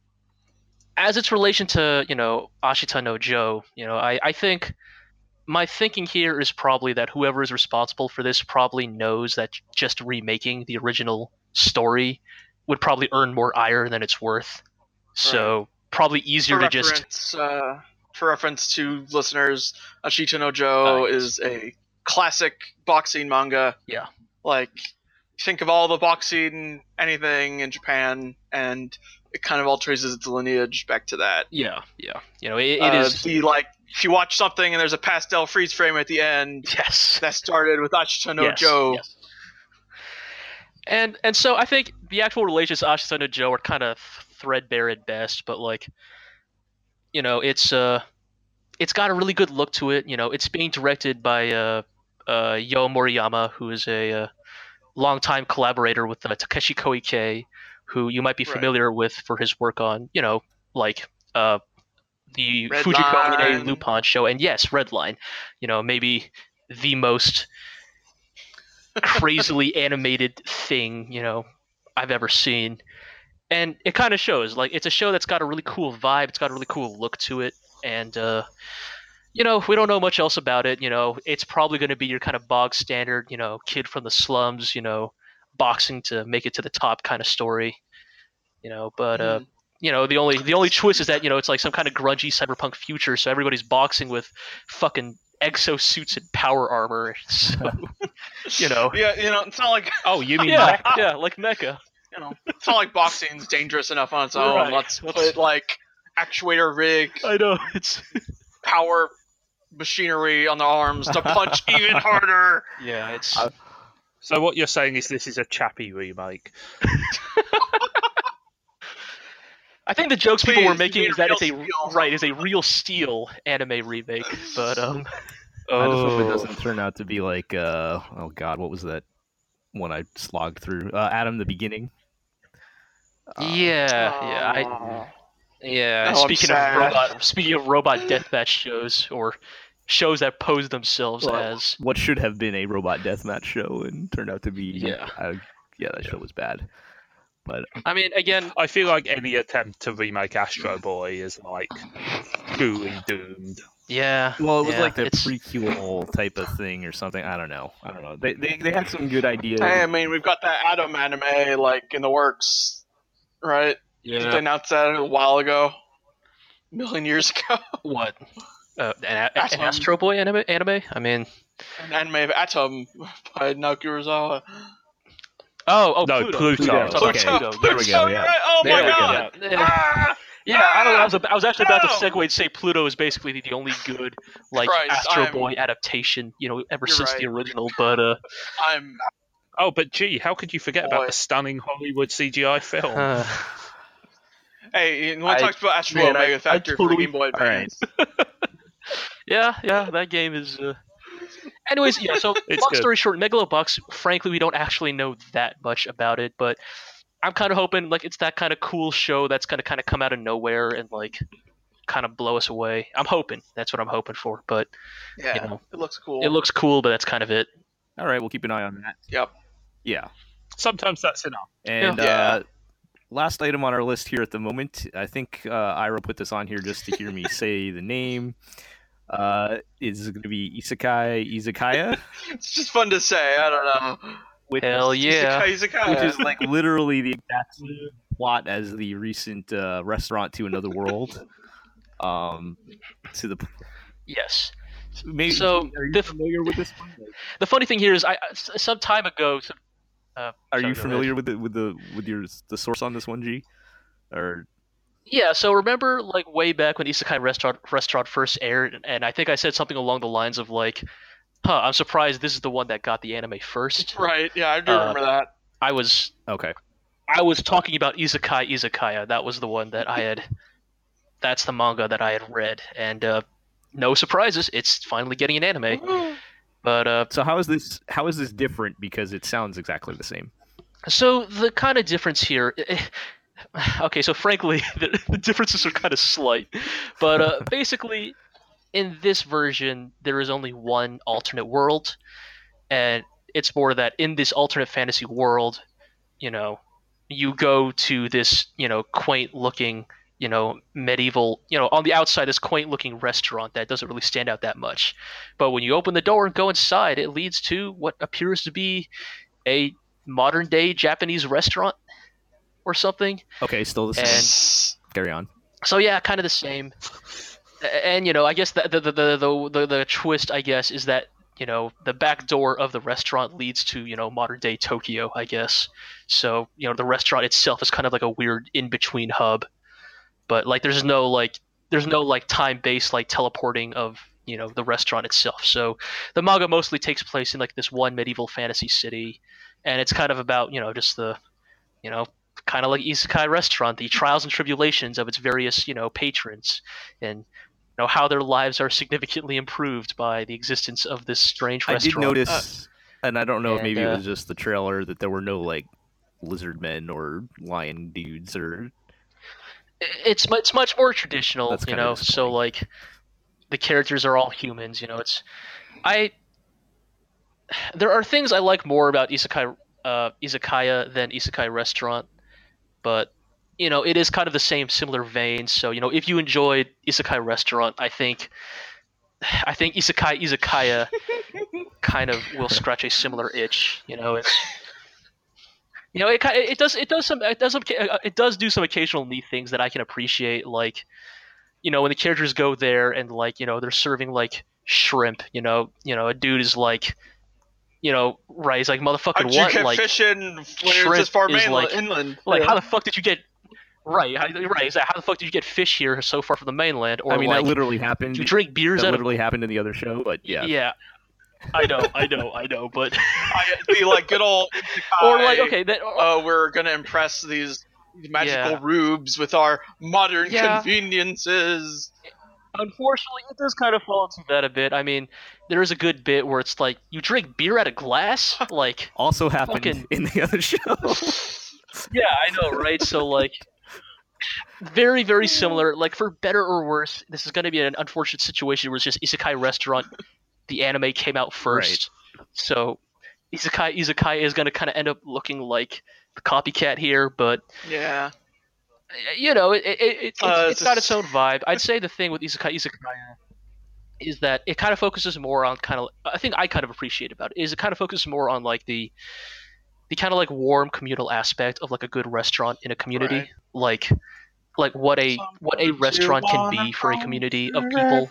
as its relation to, you know, Ashita no Joe, you know, I, I think my thinking here is probably that whoever is responsible for this probably knows that just remaking the original story would probably earn more ire than it's worth. So probably easier For to just reference, uh, for reference to listeners, Ashita no Joe Uh, yes. is a classic boxing manga. Yeah. Like, think of all the boxing anything in Japan, and it kind of all traces its lineage back to that. yeah, yeah. You know, it, it uh, is the like if you watch something and there's a pastel freeze frame at the end yes. that started with Ashita no Yes, Joe. yes. And and so I think the actual relations to Ashita no Joe are kind of threadbare at best, but like, you know, it's uh, it's got a really good look to it. You know, it's being directed by uh, uh, Yo Moriyama, who is a uh, longtime collaborator with uh, Takeshi Koike, who you might be Right. familiar with for his work on, you know, like uh, the Red Fujiko Line. Ine Lupin show, and yes, Redline. You know, maybe the most crazily animated thing you know I've ever seen, and it kind of shows. Like, it's a show that's got a really cool vibe. It's got a really cool look to it, and uh, you know, we don't know much else about it. You know, it's probably going to be your kind of bog standard, you know, kid from the slums, you know, boxing to make it to the top kind of story. You know, but uh, Mhm. you know, the only the only twist is that you know it's like some kind of grungy cyberpunk future, so everybody's boxing with fucking exosuits and power armor. So, you know, Yeah, you know, it's not like Oh, you mean yeah, Mecha? yeah, like Mecha. you know, it's not like boxing's dangerous enough on its own. Right. Let's Let's- put like actuator rig I know it's power machinery on the arms to punch even harder. yeah, it's Uh, So what you're saying is this is a Chappie remake? I think the jokes people Please, were making be is that real it's a steel. right is a real steel anime remake, but um, I just hope it Oh. doesn't turn out to be like uh oh god, what was that one I slogged through? Uh, Adam the Beginning. Uh, yeah, yeah, I Aw. yeah. Oh, I'm speaking of sad. robot, speaking of robot deathmatch shows or shows that pose themselves Well, as what should have been a robot deathmatch show and turned out to be Yeah. uh, yeah, that show was bad. But I mean, again, I feel like any attempt to remake Astro Boy is like truly doomed. yeah. well, it was yeah, like the it's, prequel type of thing or something. I don't know. I don't know. They they, they had some good ideas. Hey, I mean, we've got that Atom anime like in the works, right? Did they yeah. announce that a while ago? A million years ago? What? Uh, an, an Atom. Astro Boy anime? Anime? I mean, An anime of Atom by Naoki Urasawa. oh, oh, No, Pluto. Pluto. Pluto. Okay. Pluto. There we go, you're yeah. right. Oh There my we go. god! Yeah. Ah! Yeah, I, don't know, I was I was actually about to No! segue and say Pluto is basically the only good like Christ, Astro I'm- Boy adaptation, you know, ever You're since right. the original. But uh, I'm Oh, but gee, how could you forget Boy. about the stunning Hollywood C G I film? Uh, Hey, no one I- talks about Astro man, I- Omega I Factor for totally- the Game Boy All right. Advance. yeah, yeah, that game is. Uh... Anyways, yeah. So It's long good. story short, Megalobox. Frankly, we don't actually know that much about it, but I'm kind of hoping like it's that kind of cool show that's gonna kind of come out of nowhere and like kind of blow us away. I'm hoping that's what I'm hoping for, but Yeah, you know, it looks cool. it looks cool, but that's kind of it. All right, we'll keep an eye on that. Yep. Yeah. Sometimes that's enough. And Yeah. uh, last item on our list here at the moment, I think uh, Ira put this on here just to hear me say the name. Uh, is going to be Isekai Izakaya, It's just fun to say. I don't know. which, Hell yeah! Isekai, Isekai. which is like literally the exact same plot as the recent uh, Restaurant to Another World. Um, to the Yes. maybe, So, are you the- familiar with this one? The funny thing here is, I I- s- some time ago. Some, uh, Are sorry, you go familiar ahead. with the with the with your the source on this one, G? Or Yeah. So remember, like way back when Isekai Restaurant Restaurant first aired, and I think I said something along the lines of like, "Huh, I'm surprised this is the one that got the anime first." Right, yeah, I do Uh, remember that. I was okay, I was talking about Isekai Izakaya. That was the one that I had. That's the manga that I had read, and uh, no surprises, it's finally getting an anime. But uh, so how is this how is this different? Because it sounds exactly the same. so the kind of difference here. Okay, so frankly, the, the differences are kind of slight, but uh, basically, in this version, there is only one alternate world, and it's more that in this alternate fantasy world, you know, you go to this, you know, quaint-looking, you know, medieval, you know, on the outside, this quaint-looking restaurant that doesn't really stand out that much, but when you open the door and go inside, it leads to what appears to be a modern-day Japanese restaurant or something. Okay, still the And- same. Carry on. So yeah, kind of the same. A- And you know, I guess the the, the the the the the twist, I guess, is that you know the back door of the restaurant leads to you know modern day Tokyo, I guess. So you know the restaurant itself is kind of like a weird in between hub, but like there's no like there's no like time based like teleporting of you know the restaurant itself. So the manga mostly takes place in like this one medieval fantasy city, and it's kind of about you know just the you know kind of like Isekai Restaurant, the trials and tribulations of its various, you know, patrons, and you know how their lives are significantly improved by the existence of this strange I restaurant. did notice, and I don't know if and, maybe uh, it was just the trailer that there were no like lizard men or lion dudes or It's mu- it's much more traditional, That's you kinda know. So disappointing. like, the characters are all humans. You know, it's I. There are things I like more about Isekai, uh, Izakaya than Isekai Restaurant, but you know it is kind of the same similar vein. So you know if you enjoyed Isekai Restaurant, I think, I think Isekai Izakaya kind of will scratch a similar itch. You know, it's you know it ki- it does it does some it does some, it does do some occasional neat things that I can appreciate, like you know when the characters go there and like you know they're serving like shrimp. You know, you know a dude is like. You know, right? He's like, motherfucking How'd you what? get Like, fishing when it's shrimp this far is mainland, like- inland? like Yeah. how the fuck did you get right? How, right? He's like, how the fuck did you get fish here so far from the mainland? Or I mean like, that literally happened. you drink beers that out of literally happened in the other show, but yeah. yeah. I know, I know, I know, but I, the like good old Isekai, or like okay, that or, uh, we're gonna impress these magical Yeah. rubes with our modern Yeah. conveniences. unfortunately, it does kind of fall into that a bit. I mean, there is a good bit where it's like you drink beer out of glass, like Also happened Fucking- in the other show. yeah, I know, right? So like. Very, very similar. Like for better or worse, this is going to be an unfortunate situation where it's just Isekai Restaurant. The anime came out first, so Isekai Izakaya is going to kind of end up looking like the copycat here. But Yeah. you know, it, it, it, it's, Uh, it's got just- its own vibe. I'd say the thing with Isekai Izakaya is that it kind of focuses more on kind of. I think I kind of appreciate about it is it kind of focuses more on like the the kind of like warm communal aspect of like a good restaurant in a community, Right. like like what a what a restaurant can be for a community of people.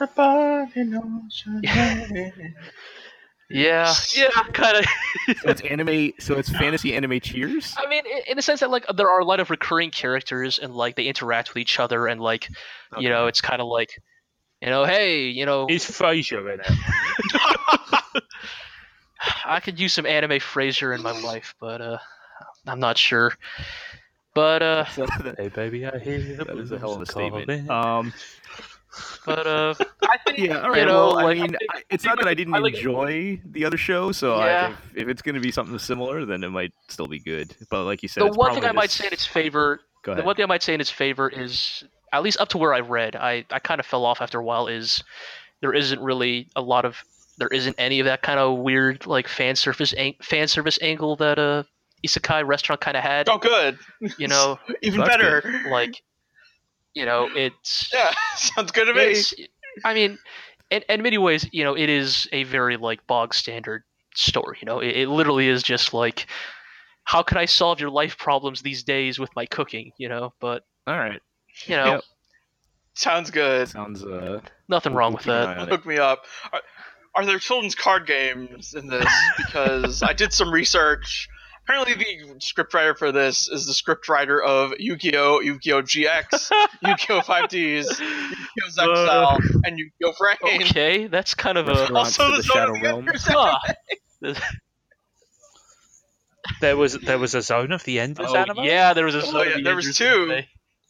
Yeah, yeah, kind of. So it's anime. So it's fantasy anime. Cheers. I mean, in, in the sense that like there are a lot of recurring characters and like they interact with each other and like you know it's kind of like you know hey you know Is Frasier in it? I could use some anime Fraser in my life, but uh, I'm not sure. But uh, Hey baby, I hear the That is a hell of a blues statement. calling. Um, but uh, I think yeah, all right. you know, well, like, I mean, think- I- it's not that I didn't I like- enjoy the other show, so Yeah. I, if, if it's going to be something similar, then it might still be good. But like you said, the it's one thing probably I might this- say in its favor, Go the ahead. one thing I might say in its favor is, at least up to where I read, I, I kind of fell off after a while. Is there isn't really a lot of there isn't any of that kind of weird like fan service ang- fan service angle that uh Isekai Restaurant kind of had. Oh, good. You know, Even That's better. like you know it's Yeah, sounds good to me. it's I mean, in, in many ways, you know, it is a very like bog standard story. You know, it, it literally is just like, how can I solve your life problems these days with my cooking? You know, but All right, you know, Yep. Sounds good. sounds uh, nothing wrong with keep an eye that. on it. Hook me up. Are, are there children's card games in this? Because I did some research. Apparently, the scriptwriter for this is the scriptwriter of Yu-Gi-Oh!, Yu-Gi-Oh! G X, Yu-Gi-Oh! five Ds, Yu-Gi-Oh! Exile, and Yu-Gi-Oh! Frain. Okay, that's kind of a Restaurants Also, to the the Zone Shadow of the Realm. Enders. Huh. There was there was a Zone of the Enders Oh, anime. yeah, there was a Oh, Zone of yeah, the there was Enders two. anime.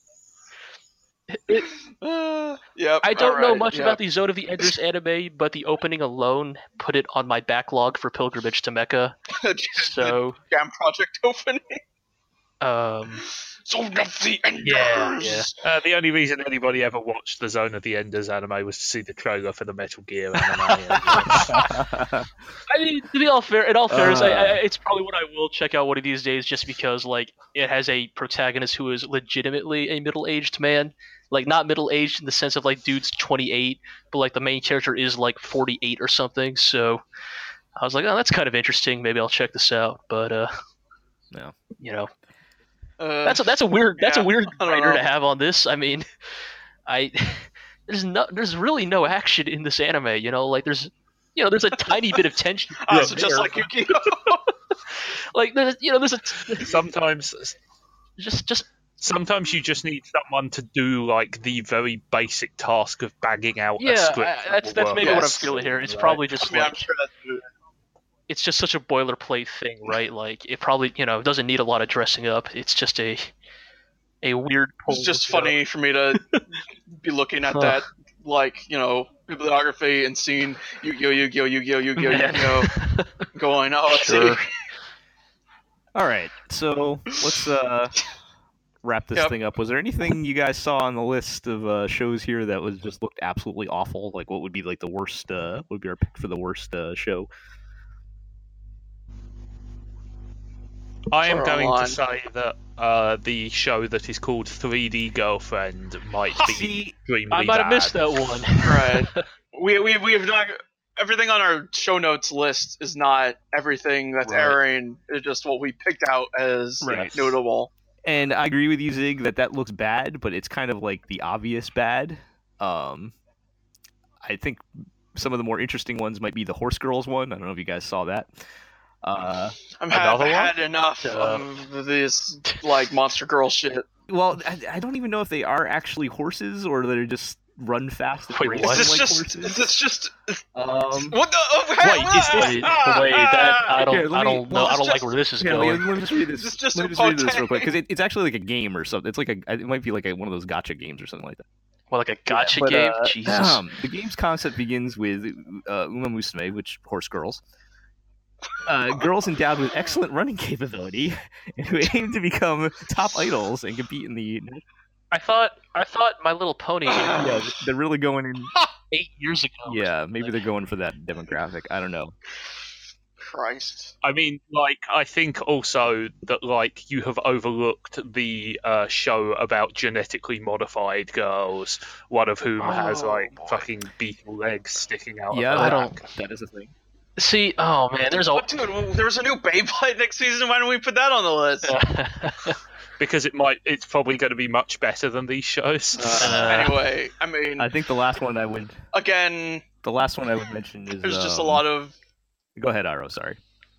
Uh, yep. I don't know alright, much yep. about the Zone of the Enders anime, but the opening alone put it on my backlog for Pilgrimage to Mecca. So, Jam Project opening. um, Zone of the Enders. Yeah, yeah. Uh, the only reason anybody ever watched the Zone of the Enders anime was to see the trailer for the Metal Gear anime. I mean, to be all fair, in all fairness, I, I, Uh. it's probably what I will check out one of these days, just because like it has a protagonist who is legitimately a middle-aged man, like not middle-aged in the sense of like dude's twenty-eight, but like the main character is like forty-eight or something. So I was like, oh, that's kind of interesting. Maybe I'll check this out. But uh, No. you know, Uh, that's a, that's a weird that's yeah, a weird I don't writer know. to have on this. I mean, I there's no there's really no action in this anime. You know, like there's you know there's a tiny bit of tension. oh, here so and just there, like but, Yu-Gi-Oh! like there's you know there's a sometimes just just sometimes you just need someone to do like the very basic task of bagging out a yeah script. I, that that's will that's work. maybe what I'm Yes. feeling here. It's Right. probably just I mean, like I'm sure that's it's just such a boilerplate thing, right? Like it probably you know doesn't need a lot of dressing up. It's just a a weird. It's just funny for me to be looking at Huh. that, like, you know, bibliography and seeing Yu-Gi-Oh! Yu-Gi-Oh! Yu-Gi-Oh! Yu-Gi-Oh! Man. Yu-Gi-Oh! going, oh, I Sure. see. All right, so let's uh, wrap this Yep. thing up. Was there anything you guys saw on the list of uh, shows here that was just looked absolutely awful? Like, what would be like the worst? Uh, what would be our pick for the worst uh, show? I am Or going online. to say that uh, the show that is called three D Girlfriend might be See, extremely I might have bad. missed that one. Right. We, we, we have not... Everything on our show notes list is not everything that's Right. airing. It's just what we picked out as Right. notable. and I agree with you, Zig, that that looks bad, but it's kind of like the obvious bad. Um, I think some of the more interesting ones might be the Horse Girls one. I don't know if you guys saw that. Uh, I'm Another have one? had enough Uh, of this, like, Monster Girl shit. well, I, I don't even know if they are actually horses or they're just run fast. and Wait, race what? Is like this just... horses. Is this just... Um, What the... Oh, Wait, is this- Wait, wait, that I don't Here, let I me- don't well, know. I it's don't like just- where this is Yeah, let going. me, let me just read this. This is just let a me just read this real potent- quick because it, it's actually like a game or something. It's like a it might be like a, one of those gotcha games or something like that. Well, like a gotcha but, game. uh, Jesus. Um, the game's concept begins with uh, Uma Musume, which horse girls. Uh, girls endowed with excellent running capability who aim to become top idols and compete in the. I thought I thought My Little Pony Yeah, they're really going in. eight years ago. or Yeah, something. maybe they're going for that demographic. I don't know. Christ. I mean, like, I think also that, like, you have overlooked the uh, show about genetically modified girls, one of whom has, Oh, like, boy. fucking beetle legs sticking out Yeah, of I her don't- back. That is a thing. See, oh man, there's a. Oh, dude, well, there was a new Beyblade next season. Why don't we put that on the list? Because it might, it's probably going to be much better than these shows. Uh, Anyway, I mean, I think the last one I would. again, The last one I would mention is. there's just a um, lot of, Go ahead, Iro. Sorry.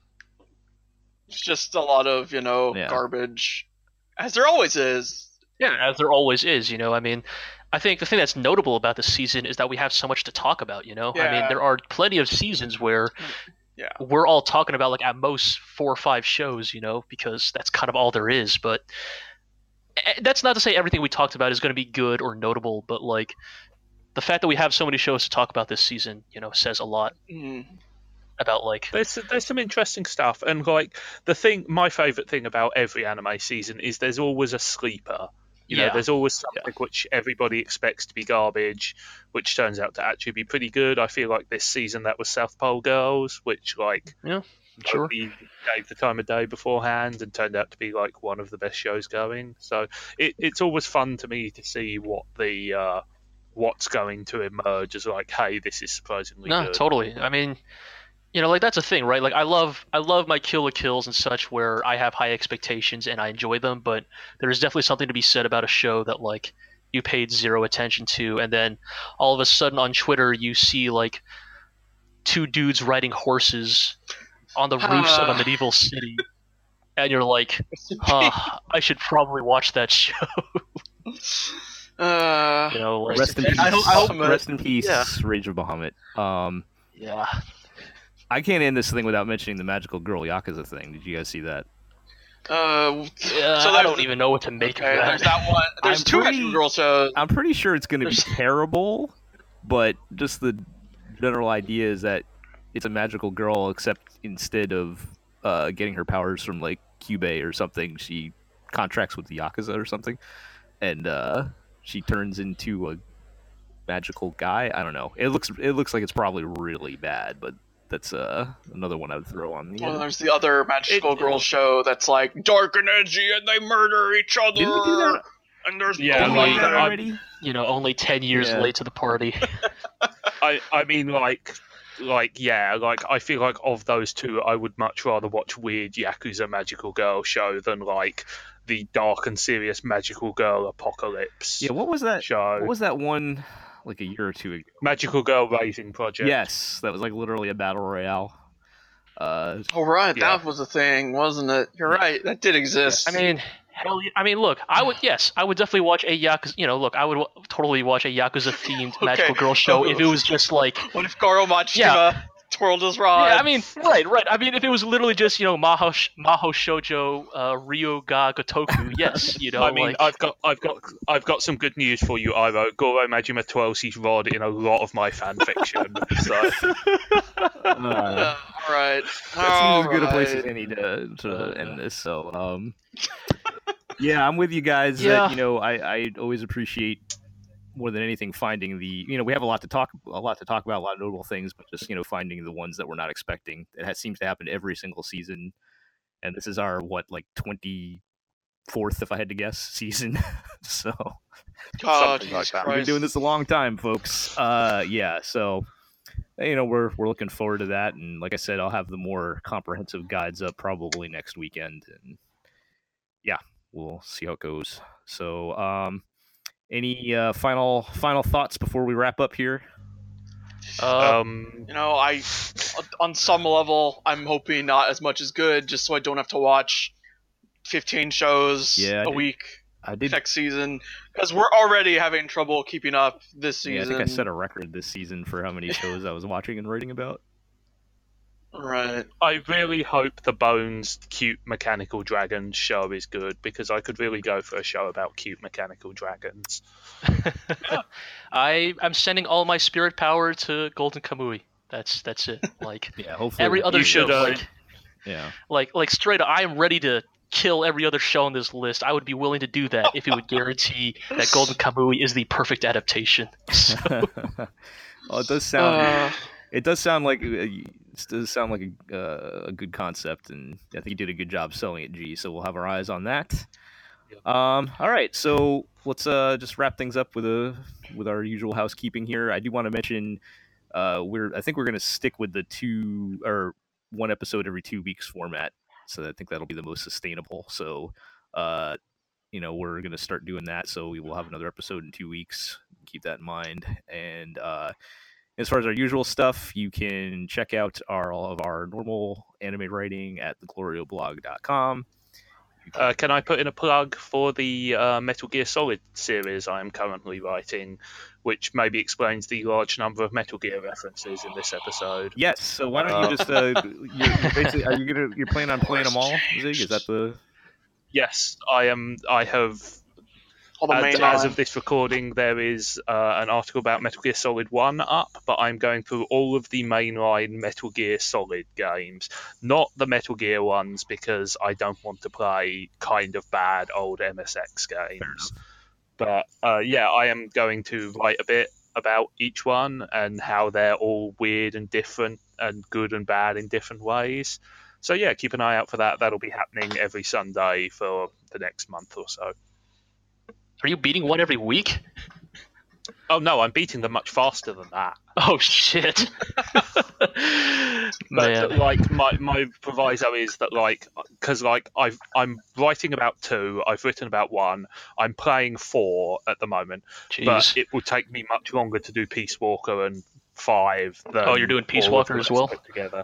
it's just a lot of, you know, Yeah. garbage, as there always is. Yeah, as there always is, you know. I mean, I think the thing that's notable about this season is that we have so much to talk about, you know. I mean, Yeah. there are plenty of seasons where Yeah. we're all talking about like at most four or five shows, you know, because that's kind of all there is. But eh, that's not to say everything we talked about is going to be good or notable, but like the fact that we have so many shows to talk about this season, you know, says a lot Mm. about like There's there's some interesting stuff, and like the thing, my favorite thing about every anime season is there's always a sleeper. You yeah, know, there's always something which everybody expects to be garbage, which turns out to actually be pretty good. I feel like this season that was South Pole Girls, which like yeah, sure. nobody gave the time of day beforehand and turned out to be like one of the best shows going. So it, it's always fun to me to see what the uh, what's going to emerge as like, hey, this is surprisingly No, good. totally. I mean, you know, like that's a thing, right? Like I love I love my Kill la Kills and such where I have high expectations and I enjoy them, but there's definitely something to be said about a show that like you paid zero attention to, and then all of a sudden on Twitter you see like two dudes riding horses on the roofs of a medieval city, and you're like, huh, I should probably watch that show. Uh, You know, like, Rest in peace. I hope- I hope- Rest in peace, yeah. Rage of Bahamut. Um, yeah. I can't end this thing without mentioning the magical girl Yakuza thing. Did you guys see that? uh, Yeah, So I there's- don't even know what to make okay, of there's that. that one. There's I'm two pretty- Magical Girl shows. I'm pretty sure it's going to be There's- terrible, but just the general idea is that it's a magical girl, except instead of uh, getting her powers from like Kyubey or something, she contracts with the Yakuza or something, and uh, she turns into a magical guy. I don't know. It looks it looks like it's probably really bad, but that's uh, another one I would throw on the. Well, end. there's the other Magical It- Girl show that's like dark and edgy, and they murder each other. Didn't we do that? And there's Yeah, Didn't we like, do that I'm- already? You know, only ten years Yeah. late to the party. I, I mean, like, like yeah, like I feel like of those two, I would much rather watch weird Yakuza Magical Girl show than like the dark and serious Magical Girl Apocalypse Yeah. What was that? show. What was that one? Like a year or two ago. Magical Girl Raising Project. Yes, that was like literally a battle royale. Uh, Oh right, Yeah. that was a thing, wasn't it? You're right, that did exist. I mean, hell, yeah- I mean, look, I would, yes, I would definitely watch a Yakuza. You know, look, I would w- totally watch a Yakuza themed Okay. magical girl show if it was just like, what if Garo Majima Yeah. twirled his rod? yeah, I mean, right, right. I mean, if it was literally just you know Maho Sh- Maho Shoujo uh, Ryo ga Gotoku, yes, you know, I mean, like, I've got, I've got, I've got some good news for you, Ivo. Goro Majima twirls his rod in a lot of my fan fiction. So uh, Uh, all right. that seems All as good a place right. as any to to Uh, end this. So, um, yeah, I'm with you guys. Yeah. That, you know, I I always appreciate more than anything finding the you know we have a lot to talk a lot to talk about, a lot of notable things, but just you know finding the ones that we're not expecting. It has, seems to happen every single season, and this is our what like twenty fourth, if I had to guess, season. So God, Something like Jesus that. we've been Christ. doing this a long time, folks. Uh, yeah, so you know we're we're looking forward to that, and like I said, I'll have the more comprehensive guides up probably next weekend, and yeah, we'll see how it goes. So, um, any uh, final final thoughts before we wrap up here? uh, um, You know, I on some level, I'm hoping not as much as good, just so I don't have to watch fifteen shows Yeah, I a did- week I did. next season, because we're already having trouble keeping up this Yeah, I season. think I set a record this season for how many shows I was watching and writing about. Right. I really hope the Bones cute mechanical dragons show is good, because I could really go for a show about cute mechanical dragons. I I'm sending all my spirit power to Golden Kamui. That's that's it. Like Yeah, hopefully every other You show, should, uh, like Yeah, like like straight up, I am ready to kill every other show on this list. I would be willing to do that if it would guarantee that Golden Kamui is the perfect adaptation. So, well, it does sound. Uh, It does sound like uh, it does sound like a, uh, a good concept, and I think you did a good job selling it, G. So we'll have our eyes on that. Um, all right, so let's uh, just wrap things up with a with our usual housekeeping here. I do want to mention uh, we're I think we're going to stick with the two or one episode every two weeks format. So I think that'll be the most sustainable. So uh, you know we're going to start doing that. So we will have another episode in two weeks. Keep that in mind. And uh, as far as our usual stuff, you can check out our all of our normal anime writing at the glorio blog dot com. Uh, can I put in a plug for the uh, Metal Gear Solid series I am currently writing, which maybe explains the large number of Metal Gear references in this episode? Yes. So why don't you just uh, you're, you're basically are you gonna you're planning on playing them all, Zig? Is that the Yes, I am. I have. All the As, main as line. of this recording, there is uh, an article about Metal Gear Solid one up, but I'm going through all of the mainline Metal Gear Solid games, not the Metal Gear ones, because I don't want to play kind of bad old M S X games. But uh, yeah, I am going to write a bit about each one and how they're all weird and different and good and bad in different ways. So yeah, keep an eye out for that. That'll be happening every Sunday for the next month or so. Are you beating one every week? Oh no, I'm beating them much faster than that. Oh shit! But Man. like my, my proviso is that like because like I've I'm writing about two, I've written about one, I'm playing four at the moment, Jeez. but it will take me much longer to do Peace Walker and five. Than Oh, you're doing Peace all of Walker the as rest well? put together.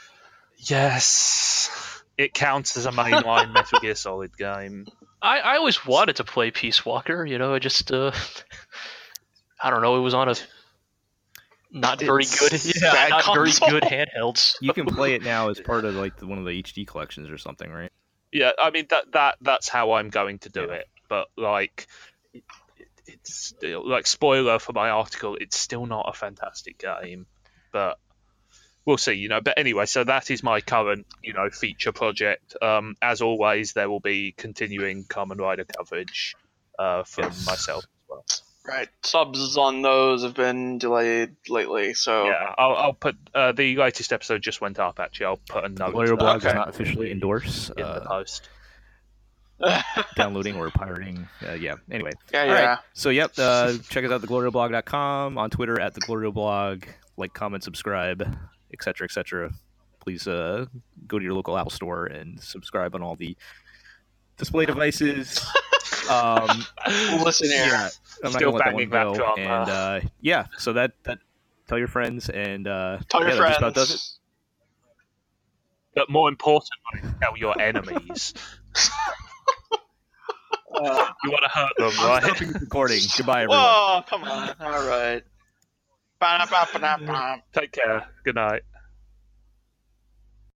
Yes, it counts as a mainline Metal Gear Solid game. I, I always wanted to play Peace Walker, you know, I just, uh, I don't know, it was on a not very It's good, yeah, bad not very console. good handhelds. you can play it now as part of like the, one of the H D collections or something, right? Yeah, I mean that that that's how I'm going to do Yeah. it. But like, it, it's still like spoiler for my article. It's still not a fantastic game, but we'll see. You know. But anyway, so that is my current you know feature project. Um, as always, there will be continuing Kamen Rider coverage uh, from Yes. myself as well. Right. Subs on those have been delayed lately, so Yeah, I'll, I'll put uh, the latest episode just went up. Actually, I'll put a note. Lawyer to Blog that does not officially endorse in the uh, post. downloading or pirating. Uh, yeah. Anyway. yeah, All yeah. right. So yep. Uh, check us out at the glorio blog dot com, on Twitter at the glorio blog. Like, comment, subscribe, et cetera, et cetera. Please uh, go to your local Apple Store and subscribe on all the display devices. um, Listen here. yeah, I'm Still not gonna let banging that that one go. drum, And uh. uh, yeah, so that that tell your friends and uh, Tell your yeah, that friends. just about does it. But more importantly, tell your enemies. Uh, You want to hurt them, I'm right? stopping the recording. Goodbye, everyone. whoa, come on. All right. Ba-da-ba-ba-da-ba. Take care. Good night.